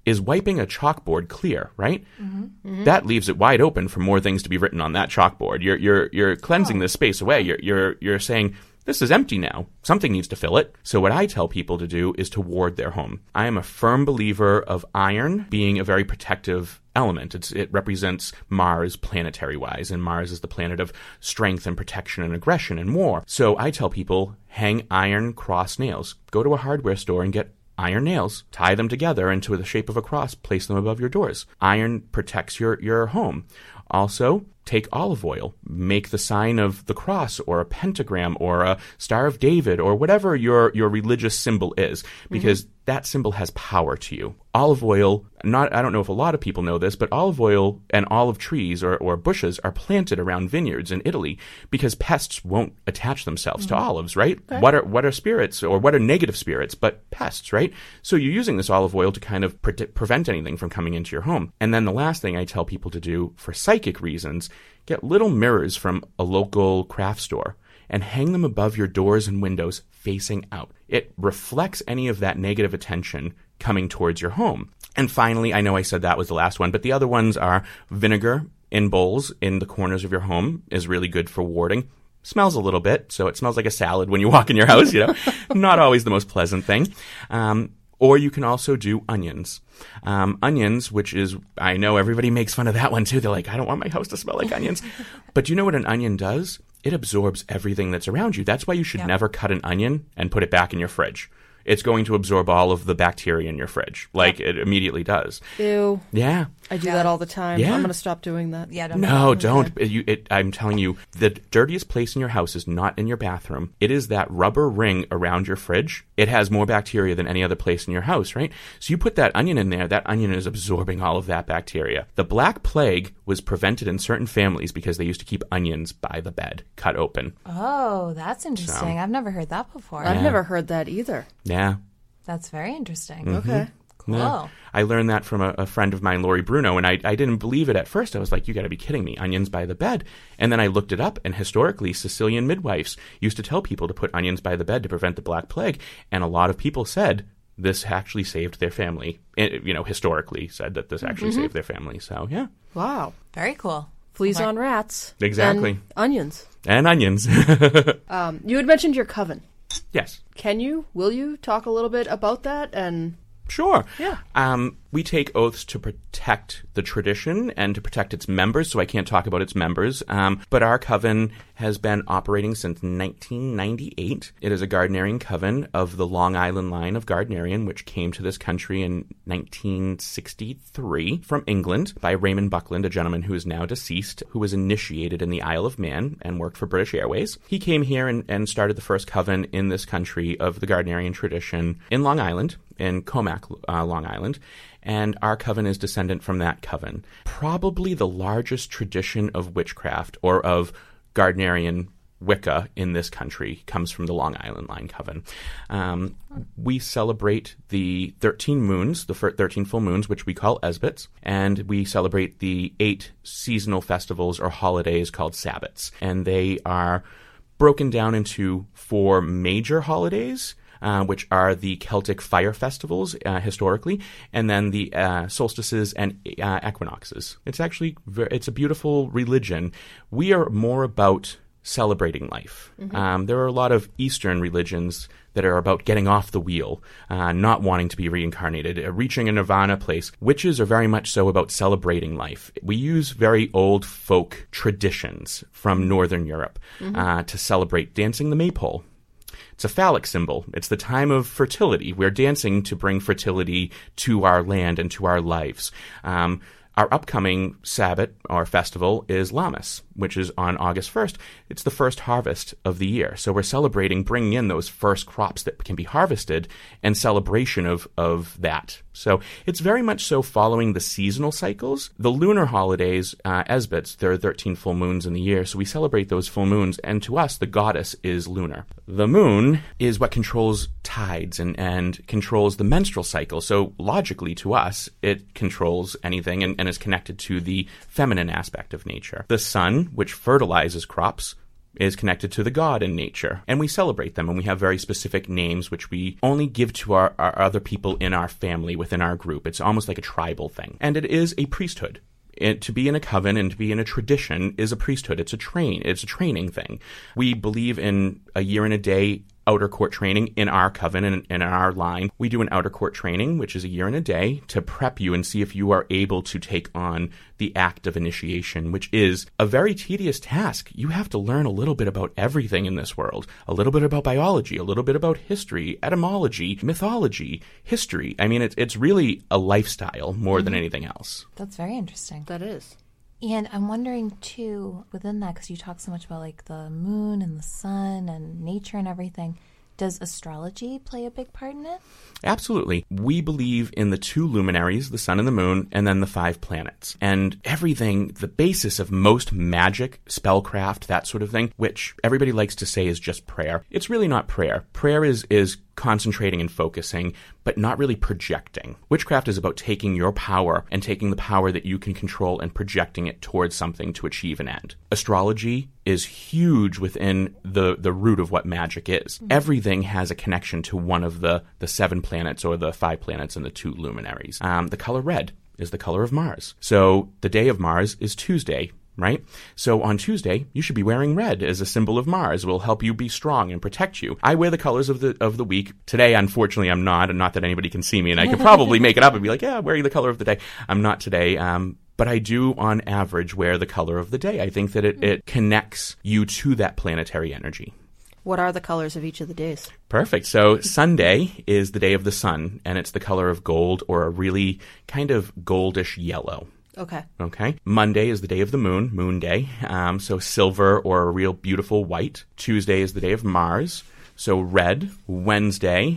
is wiping a chalkboard clear, right? Mm-hmm. Mm-hmm. That leaves it wide open for more things to be written on that chalkboard. You're you're you're cleansing oh. this space away. You're you're you're saying, this is empty now. Something needs to fill it. So what I tell people to do is to ward their home. I am a firm believer of iron being a very protective element. It's, it represents Mars planetary-wise, and Mars is the planet of strength and protection and aggression and war. So I tell people, hang iron cross nails. Go to a hardware store and get iron nails, tie them together into the shape of a cross, place them above your doors. Iron protects your, your home. Also, take olive oil, make the sign of the cross or a pentagram or a Star of David or whatever your, your religious symbol is, because mm-hmm. that symbol has power to you. Olive oil, not I don't know if a lot of people know this, but olive oil and olive trees or, or bushes are planted around vineyards in Italy because pests won't attach themselves mm-hmm. to olives, right? Okay. What are what are spirits or what are negative spirits but pests, right? So you're using this olive oil to kind of pre- prevent anything from coming into your home. And then the last thing I tell people to do for psychic reasons, get little mirrors from a local craft store and hang them above your doors and windows facing out. It reflects any of that negative attention coming towards your home. And finally, I know I said that was the last one, but the other ones are vinegar in bowls in the corners of your home is really good for warding. Smells a little bit, so it smells like a salad when you walk in your house, you know. Not always the most pleasant thing. Um, Or you can also do onions. Um, onions, which is, I know everybody makes fun of that one too. They're like, I don't want my house to smell like onions. But do you know what an onion does? It absorbs everything that's around you. That's why you should yeah. never cut an onion and put it back in your fridge. It's going to absorb all of the bacteria in your fridge, like it immediately does. Ew. Yeah. I do Yeah. that all the time. Yeah. I'm going to stop doing that. Yeah, don't No, do don't. You, it, I'm telling you, the dirtiest place in your house is not in your bathroom. It is that rubber ring around your fridge. It has more bacteria than any other place in your house, right? So you put that onion in there, that onion is absorbing all of that bacteria. The Black Plague was prevented in certain families because they used to keep onions by the bed, cut open. Oh, that's interesting. So- I've never heard that before. I've Yeah. never heard that either. Yeah. That's very interesting. Mm-hmm. Okay. Cool. Yeah. I learned that from a, a friend of mine, Lori Bruno, and I, I didn't believe it at first. I was like, you got to be kidding me. Onions by the bed. And then I looked it up, and historically, Sicilian midwives used to tell people to put onions by the bed to prevent the Black Plague. And a lot of people said this actually saved their family. It, you know, historically said that this actually Mm-hmm. saved their family. So, yeah. Wow. Very cool. Fleas Well, on rats. Exactly. And onions. And onions. Um, you had mentioned your coven. Yes. Can you, will you talk a little bit about that? And Sure. Yeah. Um, we take oaths to protect the tradition and to protect its members, so I can't talk about its members. Um, but our coven has been operating since nineteen ninety-eight. It is a Gardnerian coven of the Long Island line of Gardnerian, which came to this country in nineteen sixty-three from England by Raymond Buckland, a gentleman who is now deceased, who was initiated in the Isle of Man and worked for British Airways. He came here and, and started the first coven in this country of the Gardnerian tradition in Long Island, in Comac, uh, Long Island, and our coven is descendant from that coven. Probably the largest tradition of witchcraft or of Gardnerian Wicca in this country comes from the Long Island Line Coven. Um, we celebrate the thirteen moons, the thirteen full moons, which we call Esbats, and we celebrate the eight seasonal festivals or holidays called Sabbats, and they are broken down into four major holidays, Uh, which are the Celtic fire festivals uh, historically, and then the uh, solstices and uh, equinoxes. It's actually ver- it's a beautiful religion. We are more about celebrating life. Mm-hmm. Um, there are a lot of Eastern religions that are about getting off the wheel, uh, not wanting to be reincarnated, uh, reaching a nirvana place. Witches are very much so about celebrating life. We use very old folk traditions from Northern Europe mm-hmm. uh, to celebrate dancing the maypole. It's a phallic symbol. It's the time of fertility. We're dancing to bring fertility to our land and to our lives. Um, our upcoming Sabbat, or festival, is Lammas, which is on August first. It's the first harvest of the year. So we're celebrating bringing in those first crops that can be harvested and celebration of, of that. So it's very much so following the seasonal cycles. The lunar holidays, uh, Esbats, there are thirteen full moons in the year, so we celebrate those full moons, and to us, the goddess is lunar. The moon is what controls tides and, and controls the menstrual cycle, so logically to us, it controls anything and, and is connected to the feminine aspect of nature. The sun, which fertilizes crops, is connected to the god in nature, and we celebrate them, and we have very specific names which we only give to our, our other people in our family, within our group. It's almost like a tribal thing, and it is a priesthood. It, to be in a coven and to be in a tradition is a priesthood. It's a train. It's a training thing. We believe in a year and a day outer court training in our coven and in our line. We do an outer court training, which is a year and a day, to prep you and see if you are able to take on the act of initiation, which is a very tedious task. You have to learn a little bit about everything in this world, a little bit about biology, a little bit about history, etymology, mythology, history. I mean, it's, it's really a lifestyle more mm-hmm. than anything else. That's very interesting. That is. And I'm wondering, too, within that, because you talk so much about, like, the moon and the sun and nature and everything, does astrology play a big part in it? Absolutely. We believe in the two luminaries, the sun and the moon, and then the five planets. And everything, the basis of most magic, spellcraft, that sort of thing, which everybody likes to say is just prayer. It's really not prayer. Prayer is is concentrating and focusing, but not really projecting. Witchcraft is about taking your power and taking the power that you can control and projecting it towards something to achieve an end. Astrology is huge within the, the root of what magic is. Mm-hmm. Everything has a connection to one of the, the seven planets or the five planets and the two luminaries. Um, the color red is the color of Mars. So the day of Mars is Tuesday, right? So on Tuesday, you should be wearing red as a symbol of Mars. It will help you be strong and protect you. I wear the colors of the of the week. Today, unfortunately, I'm not, and not that anybody can see me, and I could probably make it up and be like, yeah, I'm wearing the color of the day. I'm not today. Um, But I do, on average, wear the color of the day. I think that it, it connects you to that planetary energy. What are the colors of each of the days? Perfect. So Sunday is the day of the sun, and it's the color of gold or a really kind of goldish yellow. Okay. Okay. Monday is the day of the moon, moon day. Um, so silver or a real beautiful white. Tuesday is the day of Mars. So red. Wednesday.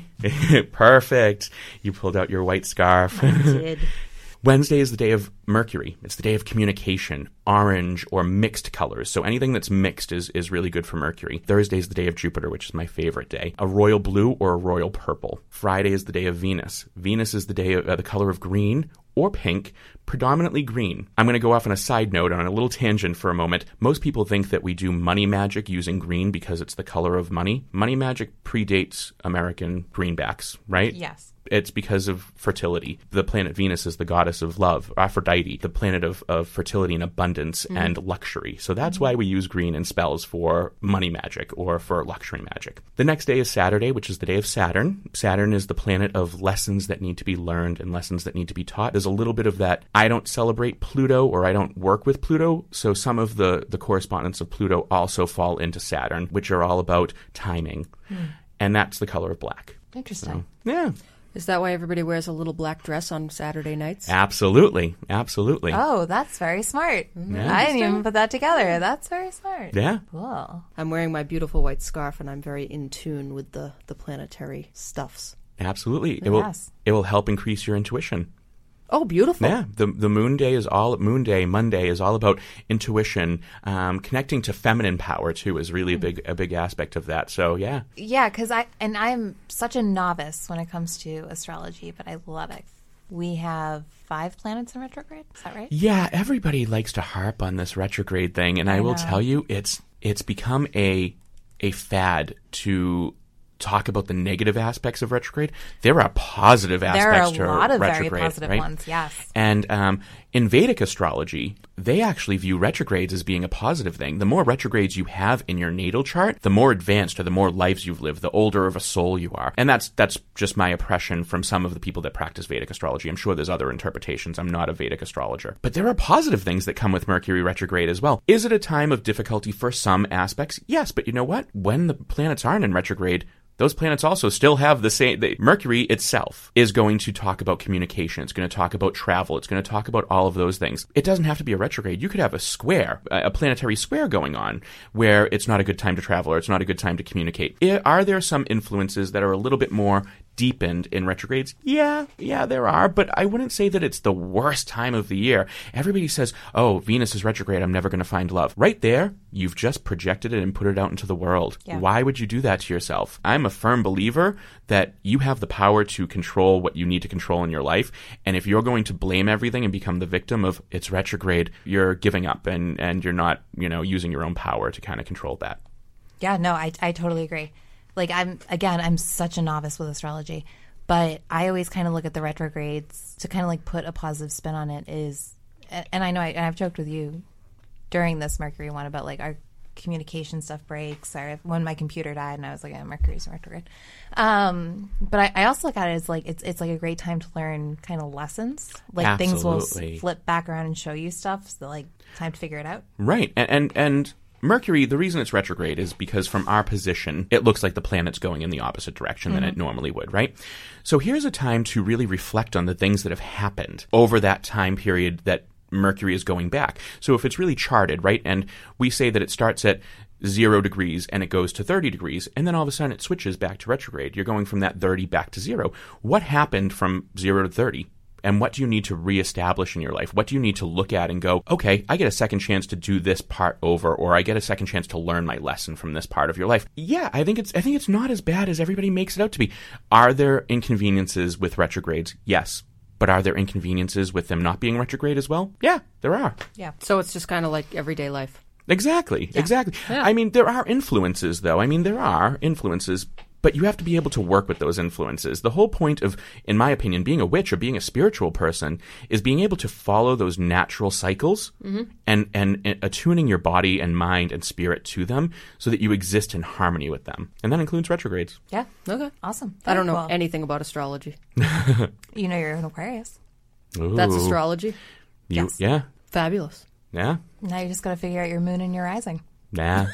Perfect. You pulled out your white scarf. I did. Wednesday is the day of Mercury. It's the day of communication, orange or mixed colors. So anything that's mixed is, is really good for Mercury. Thursday is the day of Jupiter, which is my favorite day. A royal blue or a royal purple. Friday is the day of Venus. Venus is the day of uh, the color of green or pink, predominantly green. I'm going to go off on a side note on a little tangent for a moment. Most people think that we do money magic using green because it's the color of money. Money magic predates American greenbacks, right? Yes. It's because of fertility. The planet Venus is the goddess of love, Aphrodite, the planet of, of fertility and abundance mm. and luxury. So that's mm. why we use green in spells for money magic or for luxury magic. The next day is Saturday, which is the day of Saturn. Saturn is the planet of lessons that need to be learned and lessons that need to be taught. There's a little bit of that. I don't celebrate Pluto or I don't work with Pluto, so some of the, the correspondents of Pluto also fall into Saturn, which are all about timing. Mm. And that's the color of black. Interesting. So, yeah. Is that why everybody wears a little black dress on Saturday nights? Absolutely. Absolutely. Oh, that's very smart. Yeah. I didn't even put that together. That's very smart. Yeah. Cool. I'm wearing my beautiful white scarf, and I'm very in tune with the, the planetary stuffs. Absolutely. It will, yes. it will help increase your intuition. Oh, beautiful. Yeah, the the moon day is all moon day, Monday is all about intuition, um, connecting to feminine power too is really a big a big aspect of that. So yeah. Yeah, because I and I'm such a novice when it comes to astrology, but I love it. We have five planets in retrograde. Is that right? Yeah, everybody likes to harp on this retrograde thing, and I, I will tell you, it's it's become a a fad to talk about the negative aspects of retrograde. There are positive aspects to retrograde. There are a lot of very positive right? ones, yes. And um, in Vedic astrology, they actually view retrogrades as being a positive thing. The more retrogrades you have in your natal chart, the more advanced or the more lives you've lived, the older of a soul you are. And that's that's just my impression from some of the people that practice Vedic astrology. I'm sure there's other interpretations. I'm not a Vedic astrologer. But there are positive things that come with Mercury retrograde as well. Is it a time of difficulty for some aspects? Yes, but you know what? When the planets aren't in retrograde, those planets also still have the same... The, Mercury itself is going to talk about communication. It's going to talk about travel. It's going to talk about all of those things. It doesn't have to be a retrograde. You could have a square, a planetary square going on where it's not a good time to travel or it's not a good time to communicate. It, are there some influences that are a little bit more deepened in retrogrades? Yeah, yeah, there are, but I wouldn't say that it's the worst time of the year. Everybody says, oh, Venus is retrograde, I'm never going to find love. Right there, you've just projected it and put it out into the world. Yeah. Why would you do that to yourself? I'm a firm believer that you have the power to control what you need to control in your life, and if you're going to blame everything and become the victim of it's retrograde, you're giving up and, and you're not, you know, using your own power to kind of control that. Yeah, no, I, I totally agree. Like, I'm, again, I'm such a novice with astrology, but I always kind of look at the retrogrades to kind of like put a positive spin on it is, and I know I, and I've joked with you during this Mercury one about like our communication stuff breaks, or when my computer died and I was like, oh, Mercury's in retrograde. Um, but I, I also look at it as like, it's, it's like a great time to learn kind of lessons. Like Absolutely. things will flip back around and show you stuff. So like time to figure it out. Right. And, and, and Mercury, the reason it's retrograde is because from our position, it looks like the planet's going in the opposite direction mm-hmm. than it normally would, right? So here's a time to really reflect on the things that have happened over that time period that Mercury is going back. So if it's really charted, right, and we say that it starts at zero degrees and it goes to thirty degrees, and then all of a sudden it switches back to retrograde. You're going from that thirty back to zero. What happened from zero to thirty? And what do you need to reestablish in your life? What do you need to look at and go, okay, I get a second chance to do this part over, or I get a second chance to learn my lesson from this part of your life? Yeah, I think it's I think it's not as bad as everybody makes it out to be. Are there inconveniences with retrogrades? Yes. But are there inconveniences with them not being retrograde as well? Yeah, there are. Yeah. So it's just kind of like everyday life. Exactly. Yeah. Exactly. Yeah. I mean, there are influences, though. I mean, there are influences, but you have to be able to work with those influences. The whole point of, in my opinion, being a witch or being a spiritual person is being able to follow those natural cycles mm-hmm. and, and, and attuning your body and mind and spirit to them so that you exist in harmony with them. And that includes retrogrades. Yeah. Okay. Awesome. I don't know cool. anything about astrology. You know you're an Aquarius. Ooh. That's astrology? You, Yes. Yeah. Fabulous. Yeah. Now you just got to figure out your moon and your rising. Nah.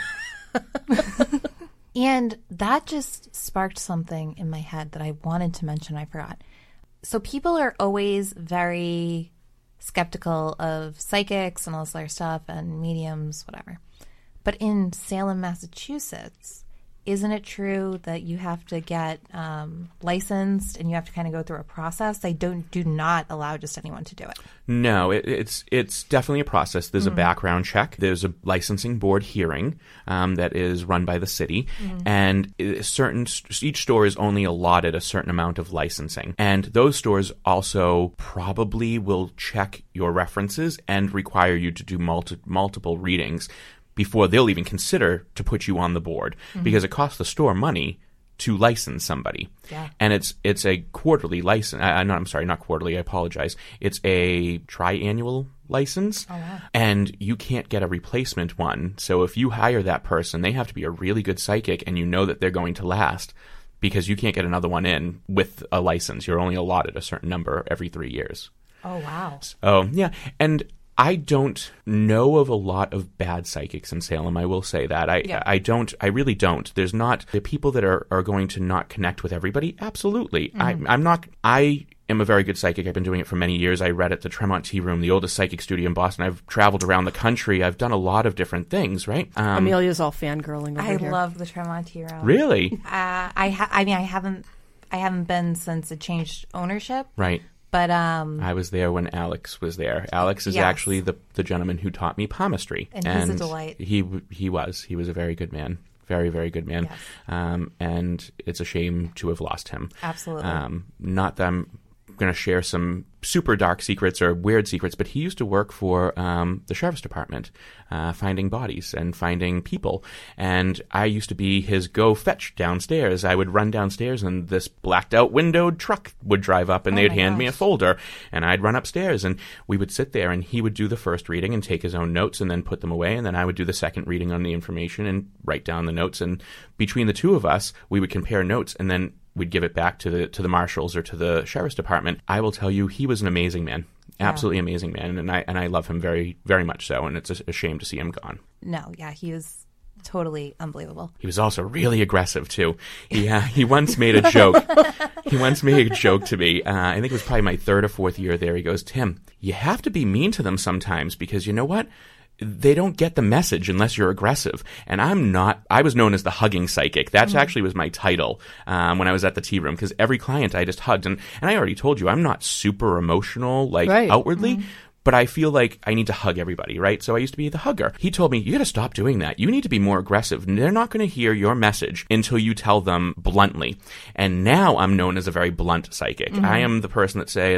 And that just sparked something in my head that I wanted to mention. I forgot. So people are always very skeptical of psychics and all this other stuff and mediums, whatever. But in Salem, Massachusetts, isn't it true that you have to get um, licensed and you have to kind of go through a process? They don't do not allow just anyone to do it. No, it, it's it's definitely a process. There's mm. a background check. There's a licensing board hearing um, that is run by the city, mm. and certain each store is only allotted a certain amount of licensing, and those stores also probably will check your references and require you to do multi- multiple readings before they'll even consider to put you on the board, mm-hmm. because it costs the store money to license somebody. Yeah. And it's it's a quarterly license. I, I'm, not, I'm sorry, not quarterly. I apologize. It's a triannual license. Oh, wow. And you can't get a replacement one. So if you hire that person, they have to be a really good psychic, and you know that they're going to last, because you can't get another one in with a license. You're only allotted a certain number every three years. Oh, wow. Oh, yeah. And I don't know of a lot of bad psychics in Salem. I will say that. I yeah. I don't. I really don't. There's not the people that are, are going to not connect with everybody. Absolutely. Mm-hmm. I, I'm not. I am a very good psychic. I've been doing it for many years. I read at the Tremont Tea Room, the oldest psychic studio in Boston. I've traveled around the country. I've done a lot of different things, right? Um, Amelia's all fangirling over I here. love the Tremont Tea Room. Really? Uh, I ha- I mean, I haven't I haven't been since it changed ownership. Right. But um, I was there when Alex was there. Alex is yes. actually the the gentleman who taught me palmistry, and, and he's a delight. He he was he was a very good man, very very good man. Yes. Um, and it's a shame to have lost him. Absolutely. Um, not that I'm going to share some super dark secrets or weird secrets, but he used to work for um, the sheriff's department, uh, finding bodies and finding people. And I used to be his go fetch downstairs. I would run downstairs, and this blacked out windowed truck would drive up, and oh they'd my hand gosh. me a folder, and I'd run upstairs, and we would sit there, and he would do the first reading and take his own notes and then put them away, and then I would do the second reading on the information and write down the notes. And between the two of us, we would compare notes, and then we'd give it back to the to the marshals or to the sheriff's department. I will tell you, he was an amazing man, absolutely yeah. amazing man, and I and I love him very very much so. And it's a, a shame to see him gone. No, yeah, he was totally unbelievable. He was also really aggressive too. He uh, he once made a joke. he once made a joke to me. Uh, I think it was probably my third or fourth year there. He goes, "Tim, you have to be mean to them sometimes, because you know what? They don't get the message unless you're aggressive." And I'm not. I was known as the hugging psychic. That mm-hmm. actually was my title um, when I was at the tea room, because every client I just hugged. And, and I already told you, I'm not super emotional, like right. outwardly. Mm-hmm. But I feel like I need to hug everybody, right? So I used to be the hugger. He told me, you got to stop doing that. You need to be more aggressive. They're not going to hear your message until you tell them bluntly. And now I'm known as a very blunt psychic. Mm-hmm. I am the person that says,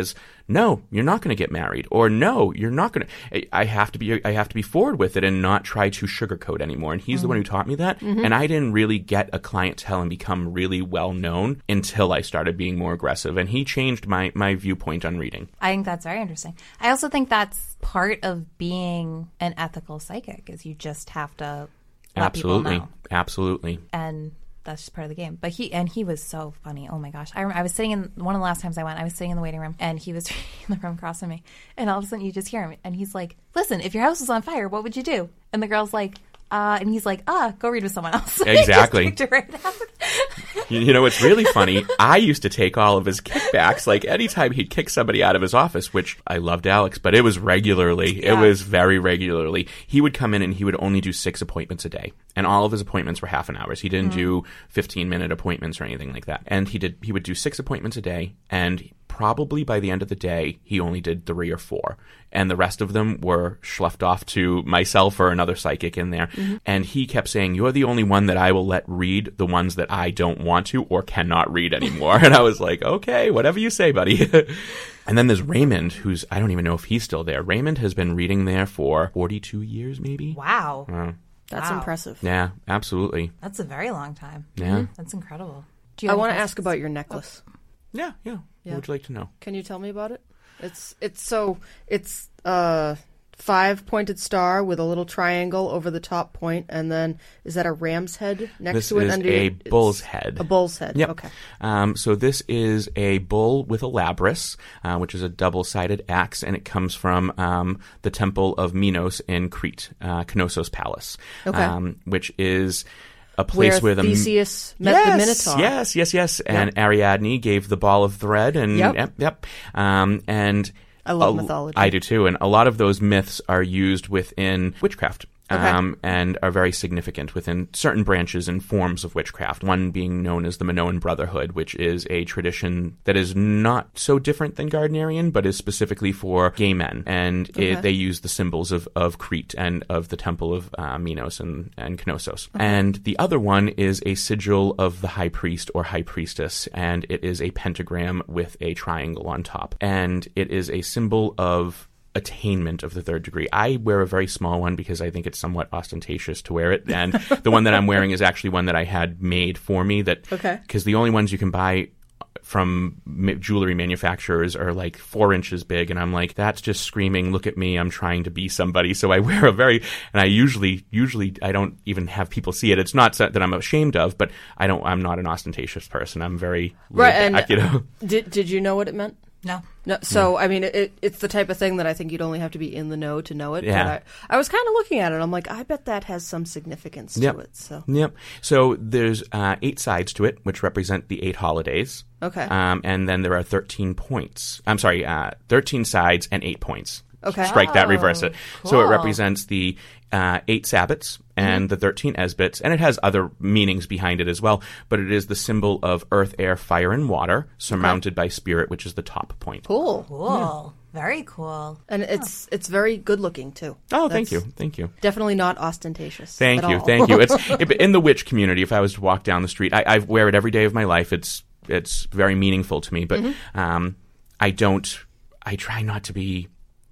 no, you're not going to get married, or no, you're not going to. I have to be, I have to be forward with it and not try to sugarcoat anymore. And he's mm-hmm. the one who taught me that. Mm-hmm. And I didn't really get a clientele and become really well known until I started being more aggressive. And he changed my my viewpoint on reading. I think that's very interesting. I also think that's part of being an ethical psychic, is you just have to let Absolutely. people know. Absolutely. And that's just part of the game. But he, and he was so funny. Oh my gosh. I, I was sitting in, one of the last times I went, I was sitting in the waiting room and he was in the room across from me. And all of a sudden you just hear him and he's like, listen, if your house was on fire, what would you do? And the girl's like, uh, and he's like, ah, go read with someone else. Exactly. He just kicked her right out. You, you know, what's really funny, I used to take all of his kickbacks. Like, anytime he'd kick somebody out of his office, which I loved Alex, but it was regularly. Yeah. It was very regularly. He would come in and he would only do six appointments a day. And all of his appointments were half an hour. He didn't mm-hmm. do fifteen-minute appointments or anything like that. And he did. He would do six appointments a day, and probably by the end of the day, he only did three or four. And the rest of them were schlepped off to myself or another psychic in there. Mm-hmm. And he kept saying, you're the only one that I will let read the ones that I don't want to or cannot read anymore. And I was like, okay, whatever you say, buddy. And then there's Raymond, who's, I don't even know if he's still there. Raymond has been reading there for forty-two years, maybe. Wow. Uh, That's wow. impressive. Yeah, absolutely. That's a very long time. Yeah. Mm-hmm. That's incredible. Do you I have want to any ask about your necklace. Oh. Yeah, yeah, Yeah. What would you like to know? Can you tell me about it? It's it's so it's a five pointed star with a little triangle over the top point, and then is that a ram's head next this to it? This is under a your, bull's head. A bull's head. Yep. Okay. Um, so this is a bull with a labrys, uh, which is a double-sided axe, and it comes from um, the temple of Minos in Crete, uh, Knossos Palace, okay. um, which is a place where, where the Theseus met yes, the Minotaur. Yes, yes, yes. Yep. And Ariadne gave the ball of thread, and yep, yep. yep. Um, and I love a, mythology. I do too, and a lot of those myths are used within witchcraft. Okay. Um, and are very significant within certain branches and forms of witchcraft. One being known as the Minoan Brotherhood, which is a tradition that is not so different than Gardnerian, but is specifically for gay men. And okay. it, they use the symbols of, of Crete and of the temple of uh, Minos and, and Knossos. Okay. And the other one is a sigil of the high priest or high priestess, and it is a pentagram with a triangle on top. And it is a symbol of attainment of the third degree. I wear a very small one because I think it's somewhat ostentatious to wear it, and the one that I'm wearing is actually one that I had made for me. That okay, because the only ones you can buy from jewelry manufacturers are like four inches big, and I'm like, that's just screaming, look at me, I'm trying to be somebody. So I wear a very, and I usually, usually I don't even have people see it. It's not that I'm ashamed of, but I don't, I'm not an ostentatious person. I'm very right. laid back, And you know. Did Did you know what it meant? No. No. So, I mean, it, it's the type of thing that I think you'd only have to be in the know to know it. Yeah. But I, I was kind of looking at it. I'm like, I bet that has some significance Yep. to it. So. Yep. So there's uh, eight sides to it, which represent the eight holidays. Okay. Um, and then there are thirteen points. I'm sorry, uh, thirteen sides and eight points. Okay. Strike that, Oh, reverse it. cool. So it represents the uh, eight Sabbats and mm-hmm. the thirteen Esbits, and it has other meanings behind it as well, but it is the symbol of earth, air, fire, and water, surmounted okay. by spirit, which is the top point. Cool. Cool. Yeah. Very cool. And it's it's very good looking, too. Oh, That's thank you. Thank you. Definitely not ostentatious. Thank at you. all. Thank you. It's it, in the witch community, if I was to walk down the street, I, I wear it every day of my life. It's it's very meaningful to me, but mm-hmm. um, I don't, I try not to be.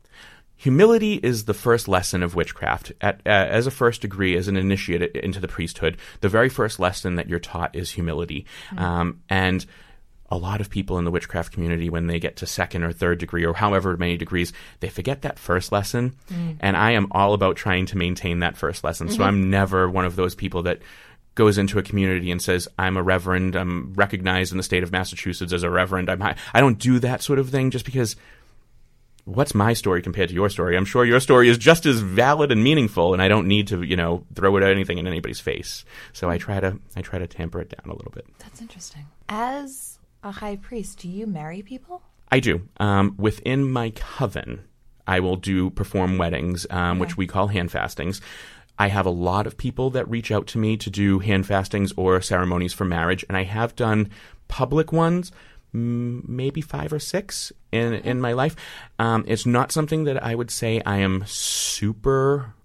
Humility is the first lesson of witchcraft. At, uh, as a first degree, as an initiate into the priesthood, the very first lesson that you're taught is humility. Mm-hmm. Um, and a lot of people in the witchcraft community, when they get to second or third degree or however many degrees, they forget that first lesson. Mm-hmm. And I am all about trying to maintain that first lesson. Mm-hmm. So I'm never one of those people that goes into a community and says, I'm a reverend, I'm recognized in the state of Massachusetts as a reverend. I'm high. I don't do that sort of thing just because... What's my story compared to your story? I'm sure your story is just as valid and meaningful, and I don't need to, you know, throw it anything in anybody's face. So I try to, I try to tamper it down a little bit. That's interesting. As a high priest, do you marry people? I do. Um, within my coven, I will do perform weddings, um, okay. which we call hand fastings. I have a lot of people that reach out to me to do hand fastings or ceremonies for marriage, and I have done public ones. Maybe five or six in in my life. Um, it's not something that I would say I am super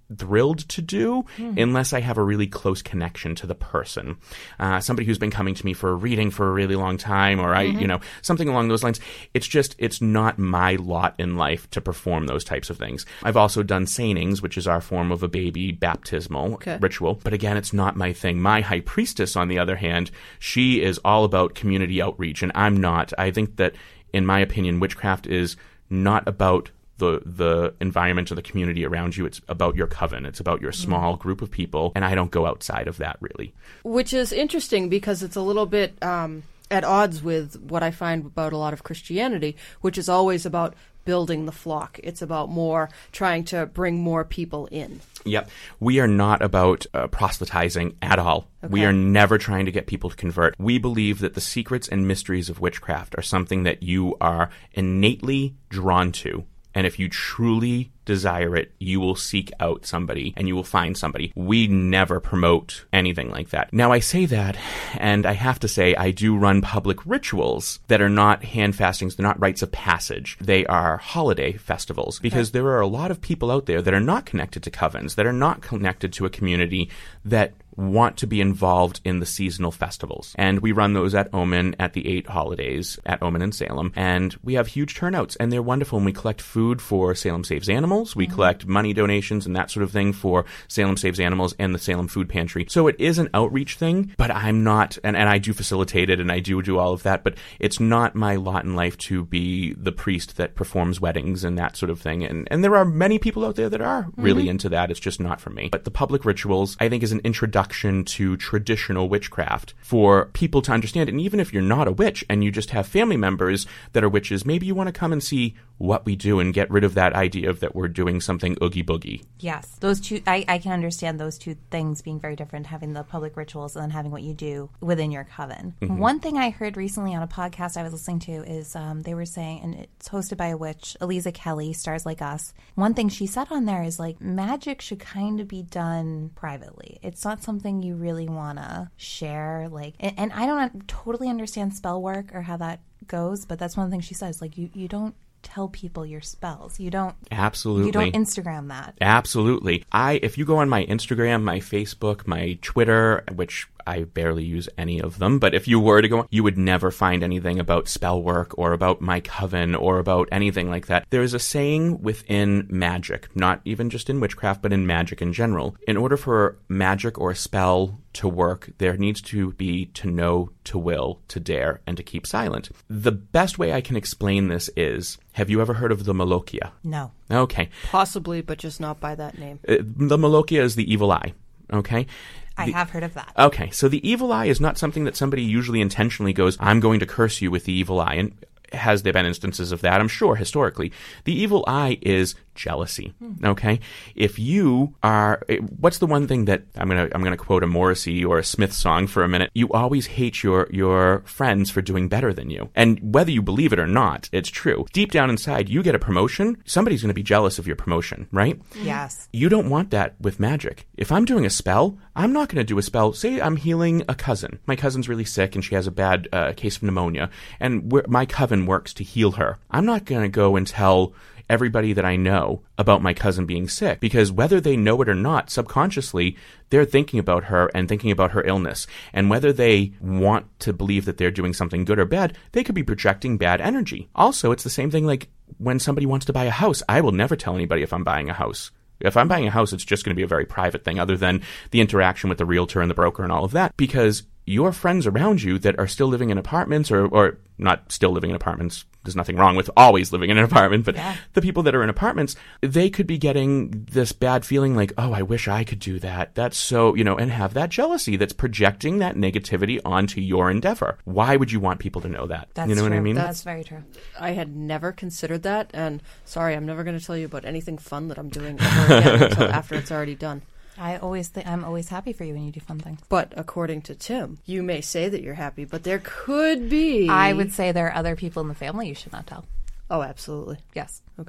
thrilled to do mm. unless I have a really close connection to the person. Uh, somebody who's been coming to me for a reading for a really long time, or I, mm-hmm. you know, something along those lines. It's just, it's not my lot in life to perform those types of things. I've also done seinings, which is our form of a baby baptismal okay. ritual. But again, it's not my thing. My high priestess, on the other hand, she is all about community outreach, and I'm not. I think that, in my opinion, witchcraft is not about the the environment or the community around you. It's about your coven. It's about your small group of people, and I don't go outside of that, really. Which is interesting because it's a little bit um, at odds with what I find about a lot of Christianity, which is always about building the flock. It's about more trying to bring more people in. Yep. We are not about uh, proselytizing at all. Okay. We are never trying to get people to convert. We believe that the secrets and mysteries of witchcraft are something that you are innately drawn to. And if you truly desire it, you will seek out somebody and you will find somebody. We never promote anything like that. Now, I say that, and I have to say I do run public rituals that are not hand fastings. They're not rites of passage. They are holiday festivals, because okay. there are a lot of people out there that are not connected to covens, that are not connected to a community, that want to be involved in the seasonal festivals. And we run those at Omen at the eight holidays at Omen in Salem. And we have huge turnouts, and they're wonderful. And we collect food for Salem Saves Animals. We mm-hmm. collect money donations and that sort of thing for Salem Saves Animals and the Salem Food Pantry. So it is an outreach thing, but I'm not, and, and I do facilitate it and I do do all of that, but it's not my lot in life to be the priest that performs weddings and that sort of thing. And, and there are many people out there that are mm-hmm. really into that. It's just not for me. But the public rituals, I think, is an introduction to traditional witchcraft for people to understand. And even if you're not a witch and you just have family members that are witches, maybe you want to come and see what we do and get rid of that idea of that we're doing something oogie boogie. Yes. Those two, I, I can understand those two things being very different, having the public rituals and then having what you do within your coven. Mm-hmm. One thing I heard recently on a podcast I was listening to is um, they were saying, and it's hosted by a witch, Eliza Kelly, Stars Like Us. One thing she said on there is like, magic should kind of be done privately. It's not something you really want to share. Like, and, and I don't totally understand spell work or how that goes, but that's one of the things she says. Like, you, you don't tell people your spells. You don't absolutely you don't Instagram that. Absolutely. I if you go on my Instagram, my Facebook, my Twitter, which I barely use any of them, but if you were to go, you would never find anything about spell work or about my coven or about anything like that. There is a saying within magic, not even just in witchcraft, but in magic in general. In order for magic or a spell to work, there needs to be to know, to will, to dare, and to keep silent. The best way I can explain this is, have you ever heard of the Malokia? No. Okay. Possibly, but just not by that name. Uh, the Malokia is the evil eye. Okay? I the, have heard of that. Okay, so the evil eye is not something that somebody usually intentionally goes, I'm going to curse you with the evil eye. And has there been instances of that? I'm sure, historically. The evil eye is jealousy. Hmm. Okay? If you are, what's the one thing that, I'm going to I'm gonna quote a Morrissey or a Smith song for a minute. You always hate your, your friends for doing better than you. And whether you believe it or not, it's true. Deep down inside, you get a promotion, somebody's going to be jealous of your promotion, right? Yes. You don't want that with magic. If I'm doing a spell, I'm not going to do a spell. Say I'm healing a cousin. My cousin's really sick and she has a bad uh, case of pneumonia, and my coven works to heal her. I'm not going to go and tell everybody that I know about my cousin being sick, because whether they know it or not, subconsciously, they're thinking about her and thinking about her illness. And whether they want to believe that they're doing something good or bad, they could be projecting bad energy. Also, it's the same thing like when somebody wants to buy a house. I will never tell anybody if I'm buying a house. If I'm buying a house, it's just going to be a very private thing, other than the interaction with the realtor and the broker and all of that, because your friends around you that are still living in apartments, or, or not still living in apartments, there's nothing wrong with always living in an apartment, but yeah. the people that are in apartments, they could be getting this bad feeling like, oh, I wish I could do that. That's so, you know, and have that jealousy that's projecting that negativity onto your endeavor. Why would you want people to know that? That's you know true. what I mean? That's very true. I had never considered that, and sorry, I'm never going to tell you about anything fun that I'm doing ever again until after it's already done. I always th- I'm always happy for you when you do fun things. But according to Tim, you may say that you're happy, but there could be... I would say there are other people in the family you should not tell. Oh, absolutely. Yes. Okay.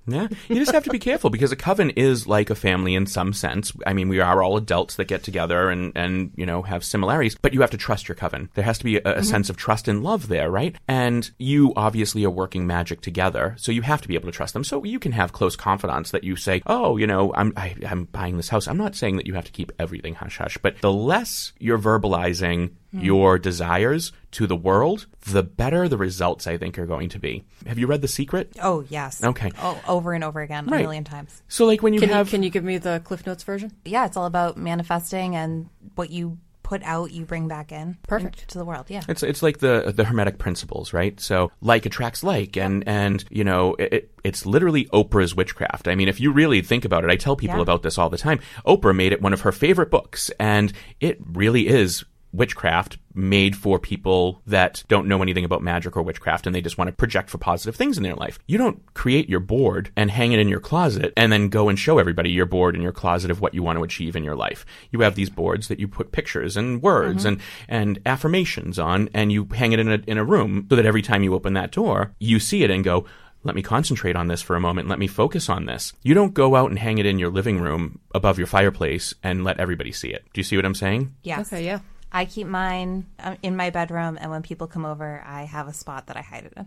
Yeah, you just have to be careful because a coven is like a family in some sense. I mean, we are all adults that get together and, and you know, have similarities, but you have to trust your coven. There has to be a, a mm-hmm. sense of trust and love there, right? And you obviously are working magic together, so you have to be able to trust them. So you can have close confidants that you say, oh, you know, I'm, I, I'm buying this house. I'm not saying that you have to keep everything hush-hush, but the less you're verbalizing mm. your desires to the world, the better the results, I think, are going to be. Have you read The Secret? Oh, yes. Okay. Oh, over and over again, right. a million times. So, like, when you can have... You, can you give me the Cliff Notes version? Yeah, it's all about manifesting and what you put out, you bring back in. Perfect. To the world, yeah. It's it's like the the Hermetic principles, right? So, like attracts like, and, and you know, it, it's literally Oprah's witchcraft. I mean, if you really think about it, I tell people yeah. about this all the time. Oprah made it one of her favorite books, and it really is witchcraft made for people that don't know anything about magic or witchcraft and they just want to project for positive things in their life. You don't create your board and hang it in your closet and then go and show everybody your board in your closet of what you want to achieve in your life. You have these boards that you put pictures and words mm-hmm. and, and affirmations on, and you hang it in a, in a room so that every time you open that door, you see it and go, let me concentrate on this for a moment. Let me focus on this. You don't go out and hang it in your living room above your fireplace and let everybody see it. Do you see what I'm saying? Yes. Okay, yeah. I keep mine um, in my bedroom, and when people come over, I have a spot that I hide it in.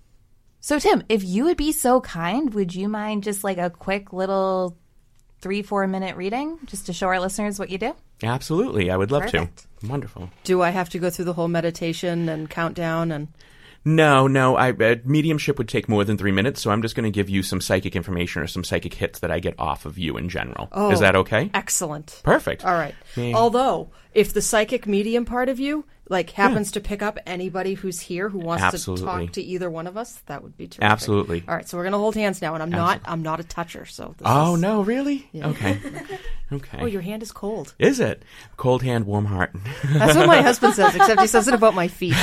So, Tim, if you would be so kind, would you mind just like a quick little three, four minute reading just to show our listeners what you do? Absolutely. I would love Perfect. to. Wonderful. Do I have to go through the whole meditation and countdown and... No, no. I, uh, mediumship would take more than three minutes, so I'm just going to give you some psychic information or some psychic hits that I get off of you in general. Oh, is that okay? Excellent. Perfect. All right. Me. Although, if the psychic medium part of you like happens yeah. to pick up anybody who's here who wants Absolutely. to talk to either one of us, that would be terrific. Absolutely. All right, so we're going to hold hands now, and I'm Absolutely. not I'm not a toucher, so. This oh is... no, really? Yeah. Okay. Okay. Oh, your hand is cold. Is it? Cold hand, warm heart. That's what my husband says, except he says it about my feet.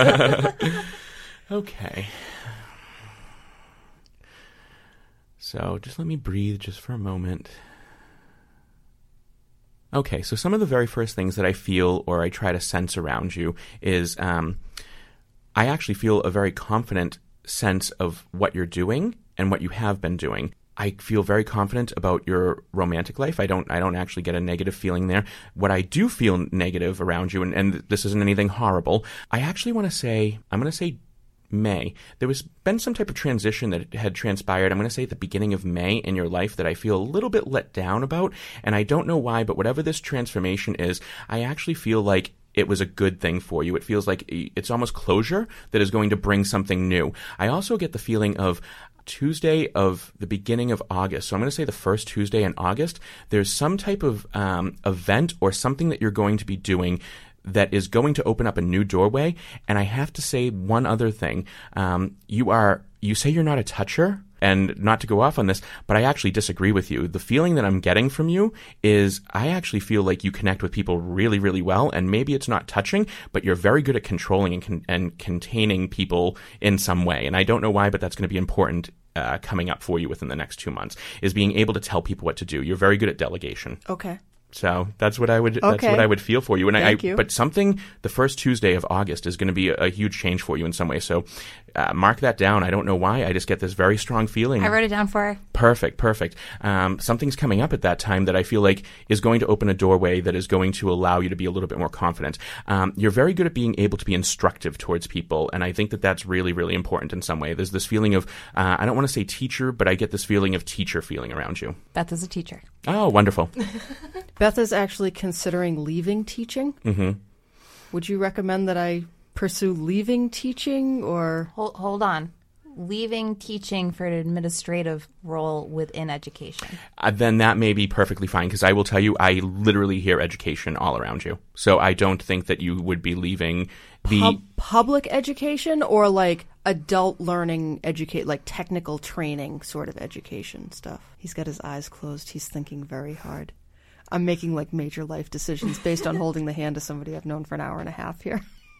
Okay. So just let me breathe just for a moment. Okay, so some of the very first things that I feel or I try to sense around you is um, I actually feel a very confident sense of what you're doing and what you have been doing. I feel very confident about your romantic life. I don't I don't actually get a negative feeling there. What I do feel negative around you, and, and this isn't anything horrible, I actually want to say, I'm going to say May. There was been some type of transition that had transpired, I'm going to say at the beginning of May in your life that I feel a little bit let down about, and I don't know why, but whatever this transformation is, I actually feel like it was a good thing for you. It feels like it's almost closure that is going to bring something new. I also get the feeling of Tuesday of the beginning of August. So I'm going to say the first Tuesday in August, there's some type of um, event or something that you're going to be doing that is going to open up a new doorway. And I have to say one other thing. Um, you are, you say you're not a toucher, and not to go off on this, but I actually disagree with you. The feeling that I'm getting from you is I actually feel like you connect with people really, really well, and maybe it's not touching, but you're very good at controlling and, con- and containing people in some way. And I don't know why, but that's going to be important uh, coming up for you within the next two months, is being able to tell people what to do. You're very good at delegation. Okay. So that's what I would okay. that's what I would feel for you. And Thank I, you. But something the first Tuesday of August is going to be a, a huge change for you in some way. So uh, mark that down. I don't know why. I just get this very strong feeling. I wrote it down for her. Perfect, perfect. Um, something's coming up at that time that I feel like is going to open a doorway that is going to allow you to be a little bit more confident. Um, you're very good at being able to be instructive towards people, and I think that that's really, really important in some way. There's this feeling of, uh, I don't want to say teacher, but I get this feeling of teacher feeling around you. Beth is a teacher. Oh, wonderful. Beth is actually considering leaving teaching. Mm-hmm. Would you recommend that I pursue leaving teaching, or... Hold, hold on. Leaving teaching for an administrative role within education. Uh, then that may be perfectly fine, because I will tell you, I literally hear education all around you. So I don't think that you would be leaving the... Pub- public education, or like adult learning, educate, like technical training sort of education stuff? He's got his eyes closed. He's thinking very hard. I'm making like major life decisions based on holding the hand of somebody I've known for an hour and a half here.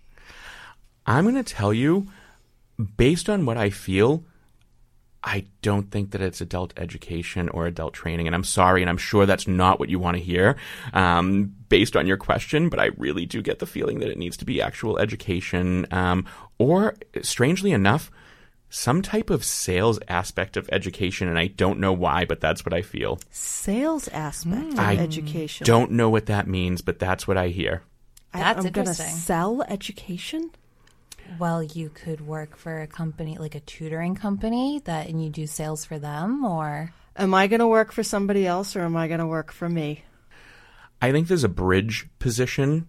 I'm going to tell you, based on what I feel, I don't think that it's adult education or adult training. And I'm sorry, and I'm sure that's not what you want to hear um, based on your question, but I really do get the feeling that it needs to be actual education um, or, strangely enough, some type of sales aspect of education, and I don't know why, but that's what I feel. Sales aspect of I education. Don't know what that means, but that's what I hear. I, That's I'm going to interesting. sell education? Well, you could work for a company, like a tutoring company, that and you do sales for them, or... Am I going to work for somebody else or am I going to work for me? I think there's a bridge position.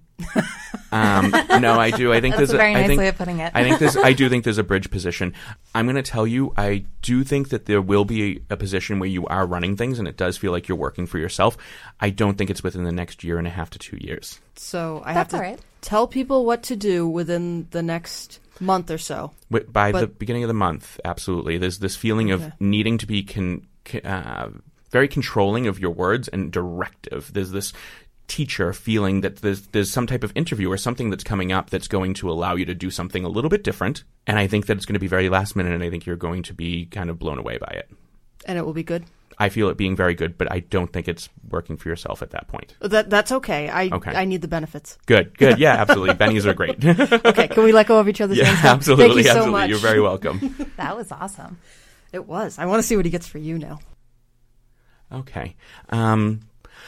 um, no, I do. I think That's there's a very I nice think, way of putting it. I think there's. I do think there's a bridge position. I'm going to tell you. I do think that there will be a, a position where you are running things, and it does feel like you're working for yourself. I don't think it's within the next year and a half to two years. So I That's have to all right. tell people what to do within the next month or so. Wi- By But- the beginning of the month, absolutely. There's this feeling of Okay. needing to be con, con- uh, very controlling of your words and directive. There's this teacher feeling that there's there's some type of interview or something that's coming up that's going to allow you to do something a little bit different. And I think that it's going to be very last minute, and I think you're going to be kind of blown away by it. And it will be good. I feel it being very good, but I don't think it's working for yourself at that point. That That's okay. I Okay. I need the benefits. Good, good. Yeah, absolutely. Bennies are great. Okay, can we let go of each other's Yeah, hands now? absolutely. Thank you so absolutely. much. You're very welcome. That was awesome. It was. I want to see what he gets for you now. Okay. Um,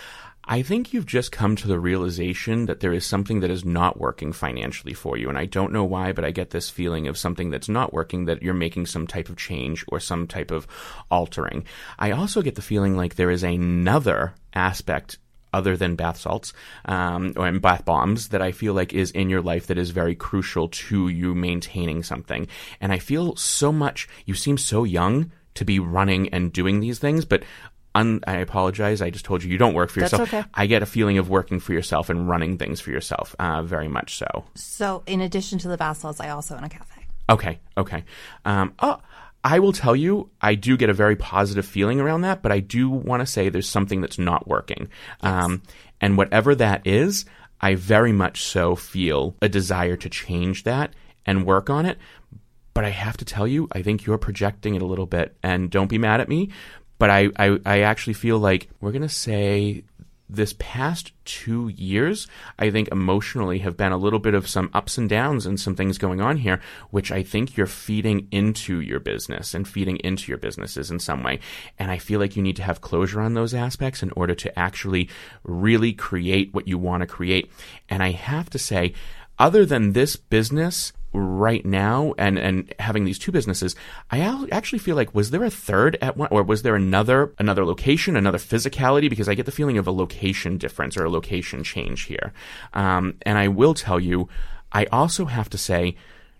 I think you've just come to the realization that there is something that is not working financially for you. And I don't know why, but I get this feeling of something that's not working, that you're making some type of change or some type of altering. I also get the feeling like there is another aspect other than bath salts um, or bath bombs that I feel like is in your life that is very crucial to you maintaining something. And I feel so much, you seem so young to be running and doing these things, but Un- I apologize. I just told you you don't work for That's yourself. okay. I get a feeling of working for yourself and running things for yourself, uh, very much so. So, in addition to the bath salts, I also own a cafe. Okay, okay. Um, oh, I will tell you, I do get a very positive feeling around that, but I do want to say there's something that's not working. Um, and whatever that is, I very much so feel a desire to change that and work on it. But I have to tell you, I think you're projecting it a little bit, and don't be mad at me. But I, I, I actually feel like we're going to say this past two years, I think emotionally have been a little bit of some ups and downs and some things going on here, which I think you're feeding into your business and feeding into your businesses in some way. And I feel like you need to have closure on those aspects in order to actually really create what you want to create. And I have to say, other than this business right now and, and having these two businesses, I al- actually feel like, was there a third at one, or was there another another location, another physicality? Because I get the feeling of a location difference or a location change here. Um, and I will tell you, I also have to say,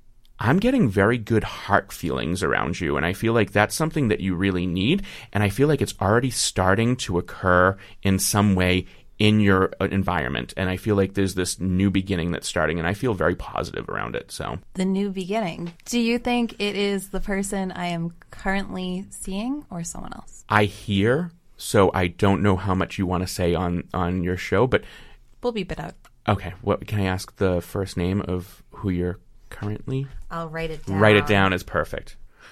I'm getting very good heart feelings around you, and I feel like that's something that you really need, and I feel like it's already starting to occur in some way in your environment, and I feel like there's this new beginning that's starting, and I feel very positive around it. So The new beginning. Do you think it is the person I am currently seeing or someone else? I hear, so I don't know how much you want to say on, on your show, but We'll beep it out. okay, what can I ask the first name of who you're currently? I'll write it down. Write it down is perfect.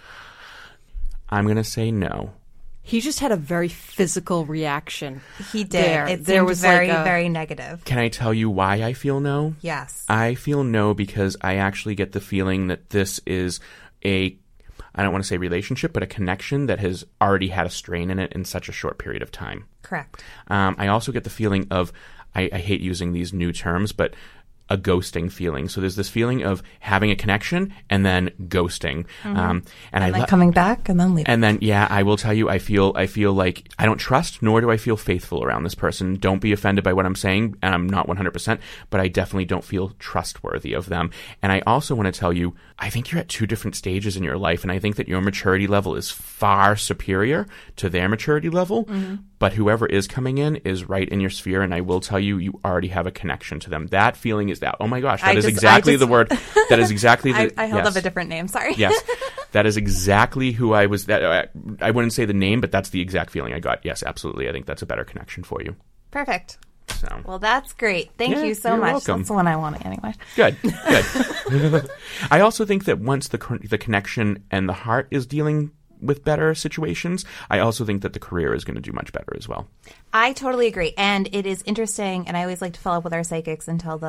I'm going to say no. He just had a very physical reaction. He did. There. It There seemed was very, like a- very negative. Can I tell you why I feel no? Yes. I feel no because I actually get the feeling that this is a, I don't want to say relationship, but a connection that has already had a strain in it in such a short period of time. Correct. Um, I also get the feeling of, I, I hate using these new terms, but a ghosting feeling. So there's this feeling of having a connection and then ghosting. Mm-hmm. Um, and, And I then lo- coming back and then leaving. And then, yeah, I will tell you, I feel, I feel like I don't trust, nor do I feel faithful around this person. Don't be offended by what I'm saying, and I'm not one hundred percent, but I definitely don't feel trustworthy of them. And I also want to tell you, I think you're at two different stages in your life, and I think that your maturity level is far superior to their maturity level. Mm-hmm. But whoever is coming in is right in your sphere, and I will tell you, you already have a connection to them. That feeling is that, oh my gosh, that I is just- exactly I just- the word. That is exactly the. I, I held yes. up a different name. Sorry. Yes, that is exactly who I was. That I, I wouldn't say the name, but that's the exact feeling I got. Yes, absolutely. I think that's a better connection for you. Perfect. So Well, that's great. Thank Yeah, you so you're much. welcome. That's the one I wanted anyway. good, good. I also think that once the con- the connection and the heart is dealing with better situations, I also think that the career is going to do much better as well. I totally agree. And it is interesting. And I always like to follow up with our psychics and tell them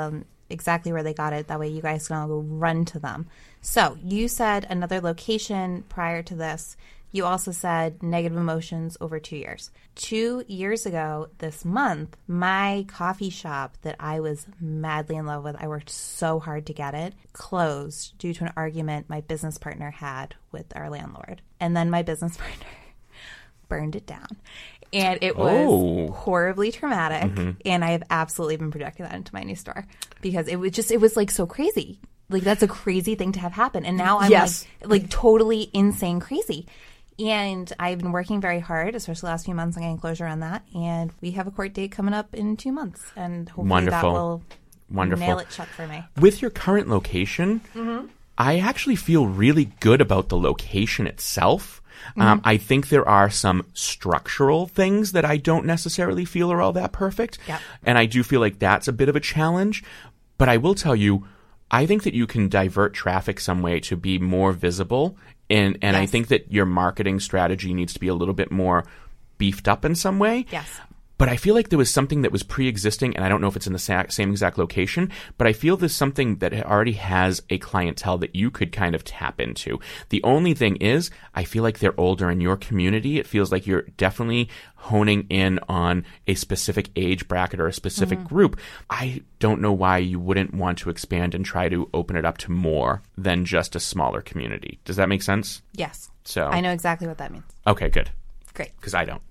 exactly where they got it. That way you guys can all go run to them. So you said another location prior to this. You also said negative emotions over two years. Two years ago this month, my coffee shop that I was madly in love with, I worked so hard to get it, closed due to an argument my business partner had with our landlord. And then my business partner burned it down. And it was Oh. horribly traumatic. Mm-hmm. And I have absolutely been projecting that into my new store because it was just, it was like so crazy. Like that's a crazy thing to have happen. And now I'm Yes. like, like totally insane crazy. And I've been working very hard, especially the last few months on getting closure on that. And we have a court date coming up in two months. And hopefully Wonderful. that will Wonderful. nail it shut for me. With your current location, Mm-hmm. I actually feel really good about the location itself. Mm-hmm. Um, I think there are some structural things that I don't necessarily feel are all that perfect. Yep. And I do feel like that's a bit of a challenge. But I will tell you, I think that you can divert traffic some way to be more visible. And and Yes. I think that your marketing strategy needs to be a little bit more beefed up in some way. Yes. But I feel like there was something that was pre-existing, and I don't know if it's in the sa- same exact location, but I feel there's something that already has a clientele that you could kind of tap into. The only thing is, I feel like they're older in your community. It feels like you're definitely honing in on a specific age bracket or a specific Mm-hmm. group. I don't know why you wouldn't want to expand and try to open it up to more than just a smaller community. Does that make sense? Yes. So I know exactly what that means. Okay, good. Great. Because I don't.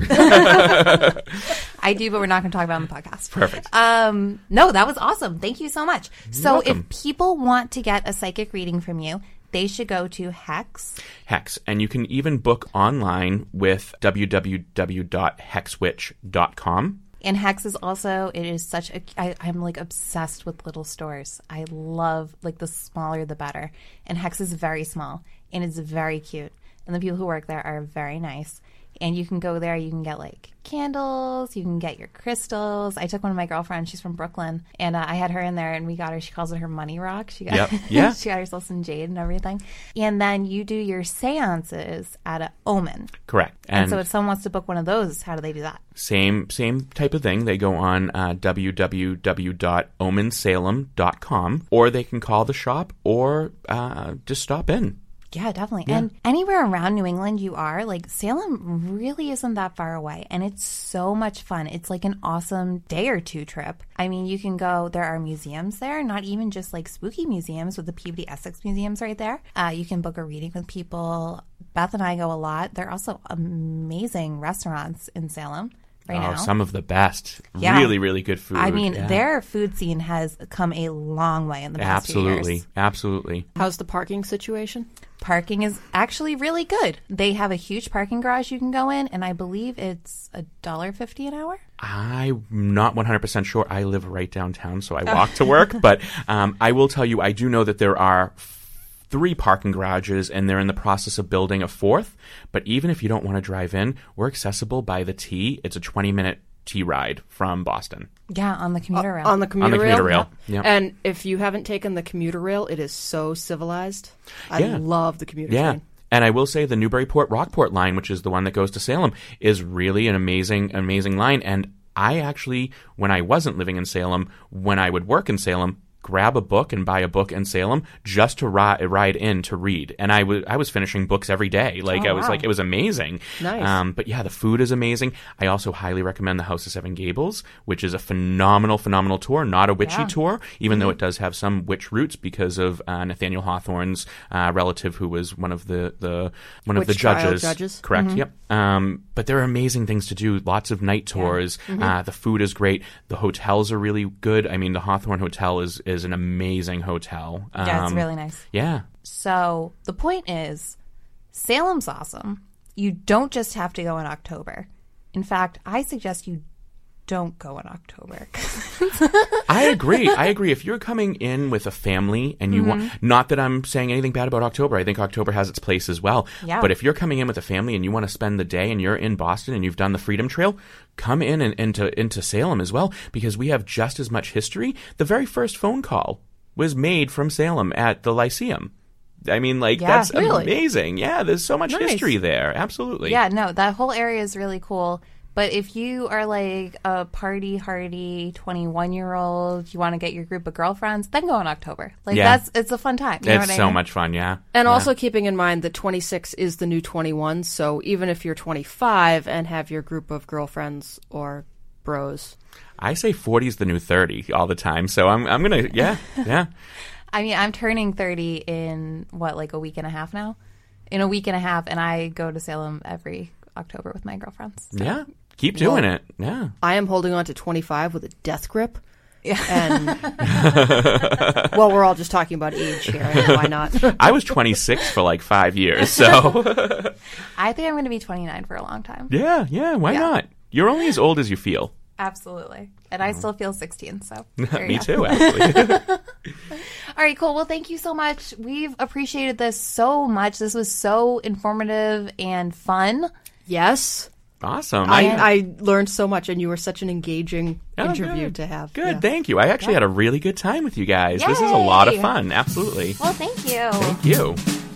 I do, but we're not going to talk about it on the podcast. Perfect. Um, no, that was awesome. Thank you so much. So welcome. if people want to get a psychic reading from you, they should go to Hex. Hex. And you can even book online with w w w dot hex witch dot com. And Hex is also, it is such a, I, I'm like obsessed with little stores. I love, like the smaller the better. And Hex is very small and it's very cute. And the people who work there are very nice. And you can go there, you can get like candles, you can get your crystals. I took one of my girlfriends, she's from Brooklyn, and uh, I had her in there and we got her, she calls it her money rock. She got, Yep. Yeah. she got herself some jade and everything. And then you do your seances at a Omen. Correct. And, And, so if someone wants to book one of those, how do they do that? same same type of thing. They go on uh, w w w dot omen salem dot com, or they can call the shop or uh, just stop in. Yeah, definitely. And anywhere around New England you are, like Salem really isn't that far away. And it's so much fun. It's like an awesome day or two trip. I mean, you can go, there are museums there, not even just like spooky museums with the Peabody Essex Museums right there. Uh, you can book a reading with people. Beth and I go a lot. There are also amazing restaurants in Salem right oh, now. some of the best. Yeah. Really, really good food. I mean, Yeah. their food scene has come a long way in the past few Absolutely. years. Absolutely. How's the parking situation? Parking is actually really good. They have a huge parking garage you can go in, and I believe it's a one dollar fifty an hour. I'm not one hundred percent sure. I live right downtown, so I walk to work. But um, I will tell you, I do know that there are f- three parking garages, and they're in the process of building a fourth. But even if you don't want to drive in, we're accessible by the T. It's a twenty-minute T ride from Boston. Yeah, on the commuter rail. On the commuter, On the commuter rail. rail, yep. And if you haven't taken the commuter rail, it is so civilized. I Yeah. love the commuter Yeah. train. And I will say the Newburyport Rockport line, which is the one that goes to Salem, is really an amazing, amazing line. And I actually, when I wasn't living in Salem, when I would work in Salem, grab a book and buy a book in Salem just to ri- ride in to read. And I was I was finishing books every day. Like Oh, I was wow. like, it was amazing. Nice. Um, but yeah, the food is amazing. I also highly recommend the House of Seven Gables, which is a phenomenal, phenomenal tour. Not a witchy Yeah. tour, even though it does have some witch roots because of uh, Nathaniel Hawthorne's uh, relative, who was one of the, the one of the Witch trial judges. judges. Correct. Yep. Um, but there are amazing things to do. Lots of night tours. Uh, the food is great. The hotels are really good. I mean, the Hawthorne Hotel is is an amazing hotel. Um, yeah, it's really nice. Yeah. So the point is, Salem's awesome. You don't just have to go in October. In fact, I suggest you don't go in October. I agree. I agree. If you're coming in with a family and you Mm-hmm. want, not that I'm saying anything bad about October. I think October has its place as well. Yeah. But if you're coming in with a family and you want to spend the day and you're in Boston and you've done the Freedom Trail, come in and into into Salem as well, because we have just as much history. The very first phone call was made from Salem at the Lyceum. I mean, like, Yeah, that's really? amazing. Yeah, there's so much Nice. history there. Absolutely. Yeah, no, that whole area is really cool. But if you are like a party hardy twenty-one-year-old, you want to get your group of girlfriends, then go in October. Like Yeah. that's it's a fun time. You know It's what I so mean? much fun, yeah. And Yeah. also keeping in mind that twenty-six is the new twenty-one, so even if you're twenty-five and have your group of girlfriends or bros. I say forty is the new thirty all the time, so I'm I'm gonna yeah yeah. I mean, I'm turning thirty in what, like a week and a half now? In a week and a half, and I go to Salem every October with my girlfriends. So. Yeah, keep doing Well, it. Yeah. I am holding on to twenty-five with a death grip. Yeah. And well, we're all just talking about age here. Why not? I was twenty-six for like five years, so I think I'm going to be twenty-nine for a long time. yeah, yeah. Why Yeah. not? You're only as old as you feel. Absolutely. And I still feel sixteen, so there you Me go. too, actually. All right, cool. Well, thank you so much. We've appreciated this so much. This was so informative and fun. Yes. Awesome. I, I- I learned so much, and you were such an engaging Oh, interview good. to have. Good, Yeah. thank you. I actually had a really good time with you guys. This is a lot of Yay. fun. Absolutely. Well, thank you. Thank you.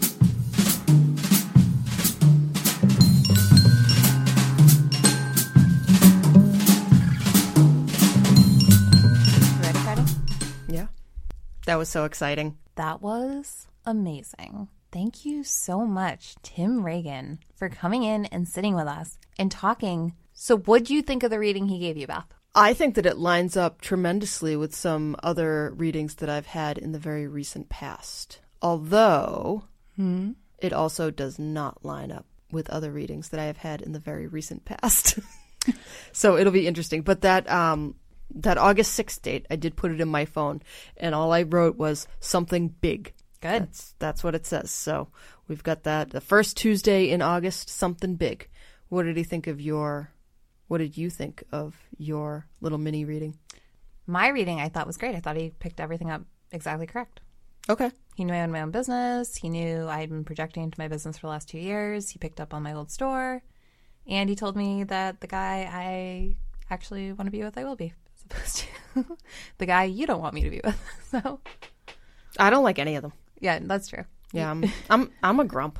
You ready, Freddie? Yeah. That was so exciting. That was amazing. Thank you so much, Tim Reagan, for coming in and sitting with us and talking. So what do you think of the reading he gave you, Beth? I think that it lines up tremendously with some other readings that I've had in the very recent past. Although, it also does not line up with other readings that I have had in the very recent past. So it'll be interesting. But that um, that August sixth date, I did put it in my phone, and all I wrote was something big. Good. That's, that's what it says. So we've got that. The first Tuesday in August, something big. What did he think of your... What did you think of your little mini reading? My reading I thought was great. I thought he picked everything up exactly correct. Okay. He knew I owned my own business. He knew I'd been projecting into my business for the last two years. He picked up on my old store. And he told me that the guy I actually want to be with, I will be, as opposed to the guy you don't want me to be with. So, I don't like any of them. yeah, that's true. Yeah, I'm I'm I'm a grump.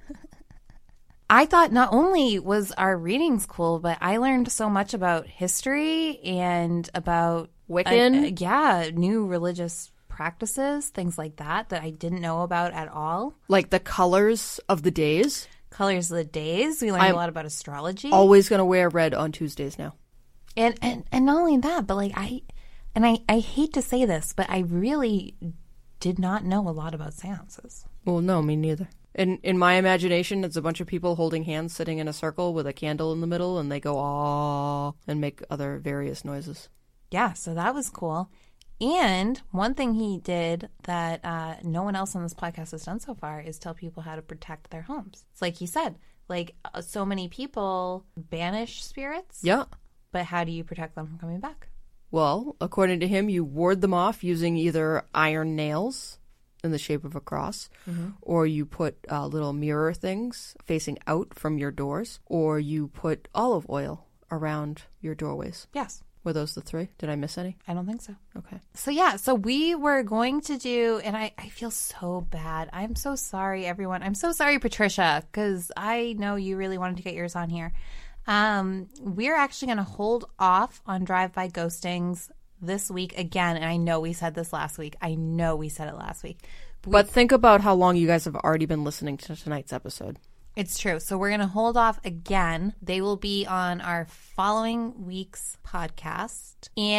I thought not only was our readings cool, but I learned so much about history and about Wiccan? uh, yeah, new religious practices, things like that, that I didn't know about at all. Like the colors of the days. Colors of the days. We learned I'm a lot about astrology. Always gonna wear red on Tuesdays now. And, and and not only that, but like I, and I, I hate to say this, but I really did not know a lot about seances. Well, no, me neither. In in my imagination, it's a bunch of people holding hands, sitting in a circle with a candle in the middle, and they go ah and make other various noises. Yeah, so that was cool. And one thing he did that uh, no one else on this podcast has done so far is tell people how to protect their homes. It's like he said, like uh, so many people banish spirits, Yeah. but how do you protect them from coming back? Well, according to him, you ward them off using either iron nails in the shape of a cross, or you put uh, little mirror things facing out from your doors, or you put olive oil around your doorways. Yes, Were those the three? Did I miss any? I don't think so. Okay. So yeah, so we were going to do, and I, I feel so bad. I'm so sorry, everyone. I'm so sorry, Patricia, because I know you really wanted to get yours on here. Um, we're actually going to hold off on drive-by ghostings this week again, and I know we said this last week. I know we said it last week. But think about how long you guys have already been listening to tonight's episode. It's true. So we're going to hold off again. They will be on our following week's podcast.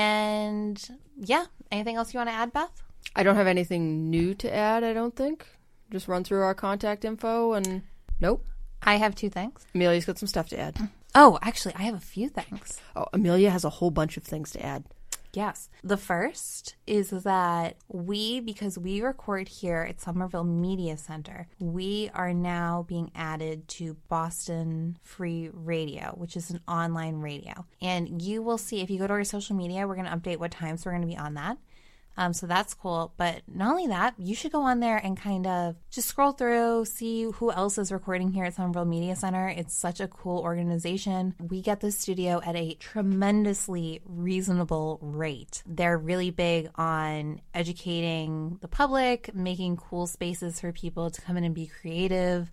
And yeah, anything else you want to add, Beth? I don't have anything new to add, I don't think. Just run through our contact info and nope. I have two things. Amelia's got some stuff to add. Oh, actually, I have a few things. Oh, Amelia has a whole bunch of things to add. Yes. The first is that we, because we record here at Somerville Media Center, we are now being added to Boston Free Radio, which is an online radio. And you will see, if you go to our social media, we're going to update what times we're going to be on that. Um, so that's cool. But not only that, you should go on there and kind of just scroll through, see who else is recording here at Somerville Media Center. It's such a cool organization. We get the studio at a tremendously reasonable rate. They're really big on educating the public, making cool spaces for people to come in and be creative.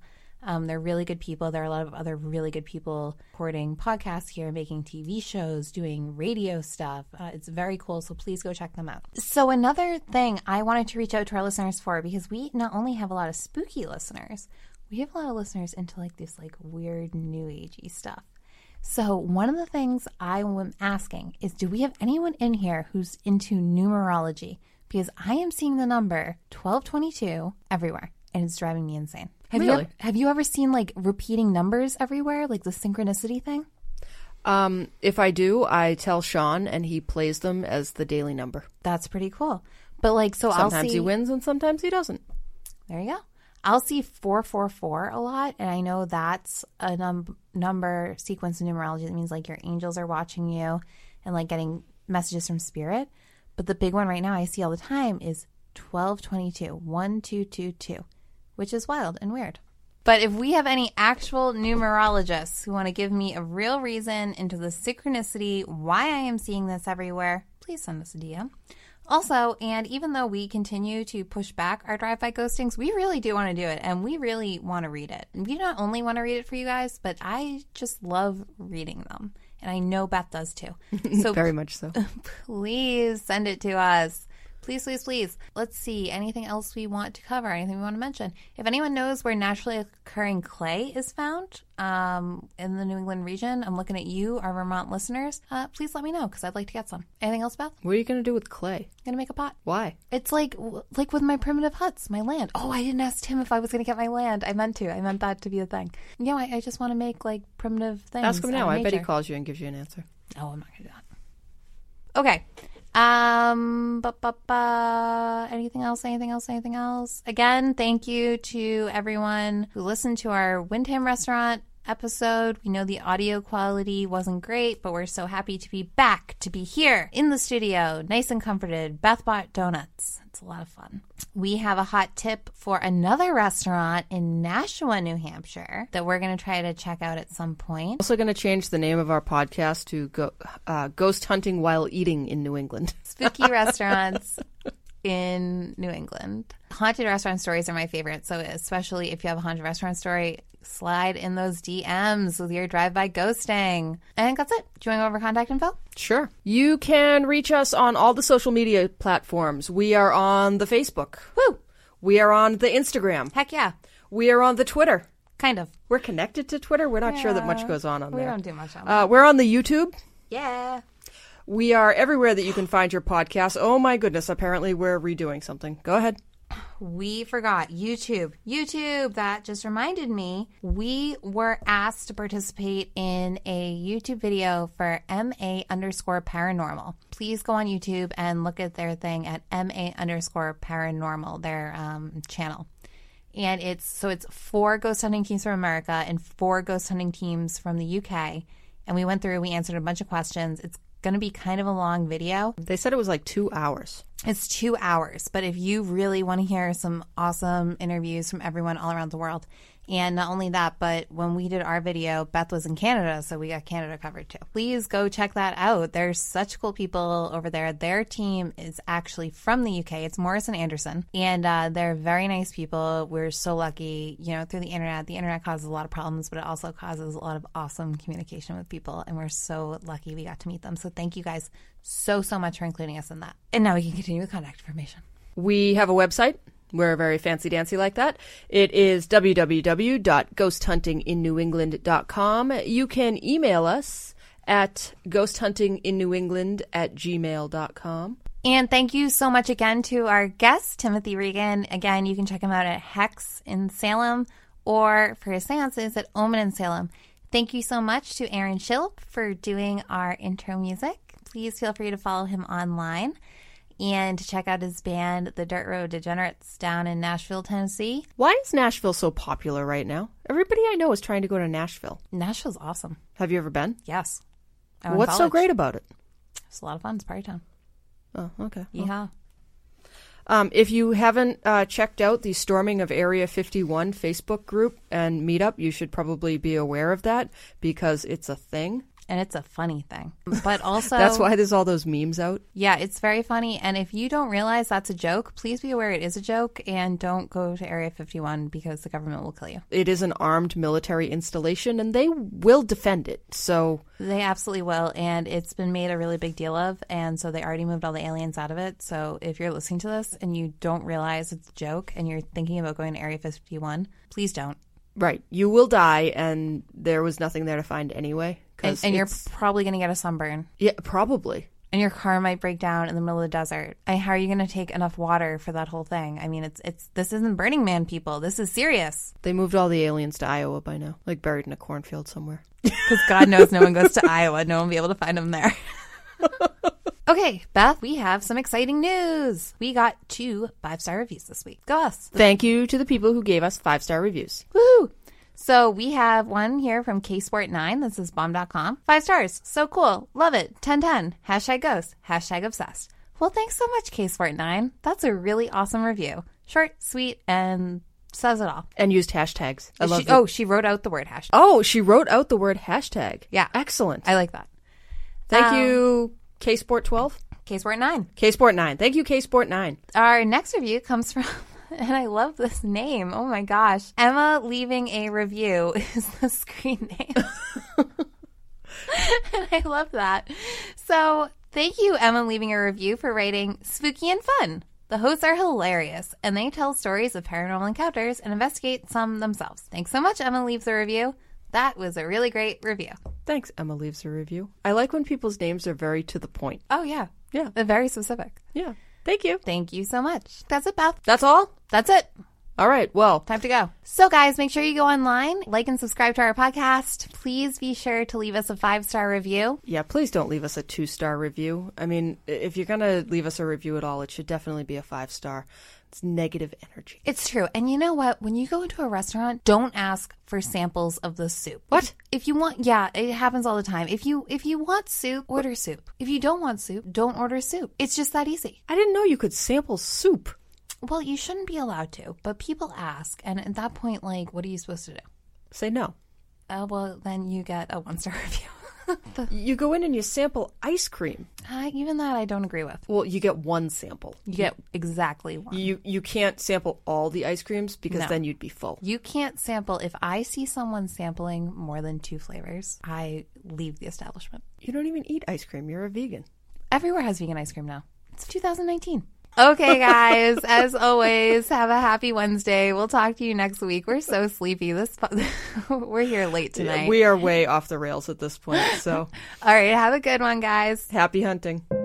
Um, they're really good people. There are a lot of other really good people recording podcasts here, making T V shows, doing radio stuff. Uh, it's very cool, so please go check them out. So another thing I wanted to reach out to our listeners for, because we not only have a lot of spooky listeners, we have a lot of listeners into like this like weird new agey stuff. So one of the things I am asking is, do we have anyone in here who's into numerology? Because I am seeing the number twelve twenty-two everywhere, and it's driving me insane. Have Really? you ever, have you ever seen like repeating numbers everywhere, like the synchronicity thing? Um, if I do, I tell Sean, and he plays them as the daily number. That's pretty cool. But like, so Sometimes I'll see, he wins, and sometimes he doesn't. There you go. I'll see four four four a lot, and I know that's a num- number sequence in numerology. That means like your angels are watching you and like getting messages from spirit. But the big one right now I see all the time is twelve twenty-two, one two two two, which is wild and weird. But if we have any actual numerologists who want to give me a real reason into the synchronicity, why I am seeing this everywhere, please send us a D M. Also, and even though we continue to push back our drive-by ghostings, we really do want to do it, and we really want to read it. And we not only want to read it for you guys, but I just love reading them. And I know Beth does too. So Very much so. please send it to us. Please, please, please. Let's see. Anything else we want to cover? Anything we want to mention? If anyone knows where naturally occurring clay is found um, in the New England region, I'm looking at you, our Vermont listeners. Uh, please let me know, because I'd like to get some. Anything else, Beth? What are you going to do with clay? I'm going to make a pot. Why? It's like like with my primitive huts, my land. Oh, I didn't ask Tim if I was going to get my land. I meant to. I meant that to be a thing. You know, I, I just want to make like primitive things. Ask him out now. of I bet he nature. calls you and gives you an answer. Oh, I'm not going to do that. Okay. Um, ba, ba, ba. Anything else? Anything else? Anything else? Again, thank you to everyone who listened to our Windham Restaurant episode. We know the audio quality wasn't great, but we're so happy to be back, to be here in the studio, nice and comforted. Beth bought donuts. It's a lot of fun. We have a hot tip for another restaurant in Nashua, New Hampshire that we're going to try to check out at some point. Also going to change the name of our podcast to go, uh, Ghost Hunting While Eating in New England. Spooky restaurants in New England. Haunted restaurant stories are my favorite. So especially if you have a haunted restaurant story, slide in those D Ms with your drive-by ghosting. I think that's it. Do you want to go over contact info? Sure. You can reach us on all the social media platforms. We are on the Facebook. Woo! We are on the Instagram. Heck yeah. We are on the Twitter. Kind of. We're connected to Twitter. We're not sure that much Yeah. goes on on We there. don't do much on that. Uh, we're on the YouTube. Yeah. We are everywhere that you can find your podcast. Oh my goodness, apparently we're redoing something. Go ahead. We forgot YouTube. YouTube, that just reminded me. We were asked to participate in a YouTube video for M A underscore paranormal. Please go on YouTube and look at their thing at M A underscore paranormal, their um, channel. And it's, so it's four ghost hunting teams from America and four ghost hunting teams from the U K. And we went through, we answered a bunch of questions. It's going to be kind of a long video. They said it was like two hours. It's two hours, but if you really want to hear some awesome interviews from everyone all around the world, and not only that, but when we did our video, Beth was in Canada, so we got Canada covered too. Please go check that out. There's such cool people over there. Their team is actually from the U K. It's Morris and Anderson, and uh, they're very nice people. We're so lucky, you know, through the internet. The internet causes a lot of problems, but it also causes a lot of awesome communication with people, and we're so lucky we got to meet them. So thank you guys so, so much for including us in that. And now we can continue with contact information. We have a website. We're very fancy-dancy like that. It is w w w dot ghost hunting in new england dot com. You can email us at ghost hunting in new england at gmail dot com. And thank you so much again to our guest, Timothy Regan. Again, you can check him out at Hex in Salem or for his seances at Omen in Salem. Thank you so much to Aaron Schilp for doing our intro music. Please feel free to follow him online and to check out his band, the Dirt Road Degenerates, down in Nashville, Tennessee. Why is Nashville so popular right now? Everybody I know is trying to go to Nashville. Nashville's awesome. Have you ever been? Yes. I went to What's so college. great about it? It's a lot of fun. It's party time. Oh, okay. Well, Yeah. Um, if you haven't uh, checked out the Storming of Area fifty-one Facebook group and meetup, you should probably be aware of that because it's a thing. And it's a funny thing. But also... That's why there's all those memes out. Yeah, it's very funny. And if you don't realize that's a joke, please be aware it is a joke and don't go to Area fifty-one because the government will kill you. It is an armed military installation and they will defend it. So they absolutely will. And it's been made a really big deal of. And so they already moved all the aliens out of it. So if you're listening to this and you don't realize it's a joke and you're thinking about going to Area fifty-one, please don't. Right. You will die and there was nothing there to find anyway. And, and you're probably going to get a sunburn. Yeah, probably. And your car might break down in the middle of the desert. I, how are you going to take enough water for that whole thing? I mean, it's it's this isn't Burning Man, people. This is serious. They moved all the aliens to Iowa by now, like buried in a cornfield somewhere. Because God knows no one goes to Iowa. No one will be able to find them there. Okay, Beth, we have some exciting news. We got two five-star reviews this week. Go us. Thank you to the people who gave us five-star reviews. Woohoo! So we have one here from K Sport nine. This is bomb dot com. Five stars. So cool. Love it. ten ten. Hashtag ghost. Hashtag obsessed. Well, thanks so much, K Sport nine. That's a really awesome review. Short, sweet, and says it all. And used hashtags. I love she, Oh, she wrote out the word hashtag. Oh, she wrote out the word hashtag. Yeah. Excellent. I like that. Thank um, you, K Sport twelve. K Sport nine. K Sport nine. Thank you, K Sport nine. Our next review comes from... And I love this name. Oh my gosh. Emma leaving a review is the screen name. And I love that. So thank you, Emma, leaving a review for writing spooky and fun. The hosts are hilarious, and they tell stories of paranormal encounters and investigate some themselves. Thanks so much, Emma leaves a review. That was a really great review. Thanks, Emma leaves a review. I like when people's names are very to the point. Oh, yeah. Yeah. They're very specific. Yeah. Thank you. Thank you so much. That's it, Beth. That's all? That's it. All right. Well, time to go. So, guys, make sure you go online, like and subscribe to our podcast. Please be sure to leave us a five-star review. Yeah, please don't leave us a two-star review. I mean, if you're going to leave us a review at all, it should definitely be a five-star. It's negative energy. It's true. And you know what? When you go into a restaurant, don't ask for samples of the soup. What? If you want, yeah, it happens all the time. If you if you want soup, order soup. If you don't want soup, don't order soup. It's just that easy. I didn't know you could sample soup. Well, you shouldn't be allowed to, but people ask. And at that point, like, what are you supposed to do? Say no. Uh, well, then you get a one-star review. the... You go in and you sample ice cream. Uh, even that I don't agree with. Well, you get one sample. You get exactly one. You you can't sample all the ice creams because no. then you'd be full. You can't sample. If I see someone sampling more than two flavors, I leave the establishment. You don't even eat ice cream. You're a vegan. Everywhere has vegan ice cream now. It's two thousand nineteen. Okay, guys, as always, have a happy Wednesday. We'll talk to you next week. We're so sleepy. This We're here late tonight. We are way off the rails at this point. So, all right, have a good one, guys. Happy hunting.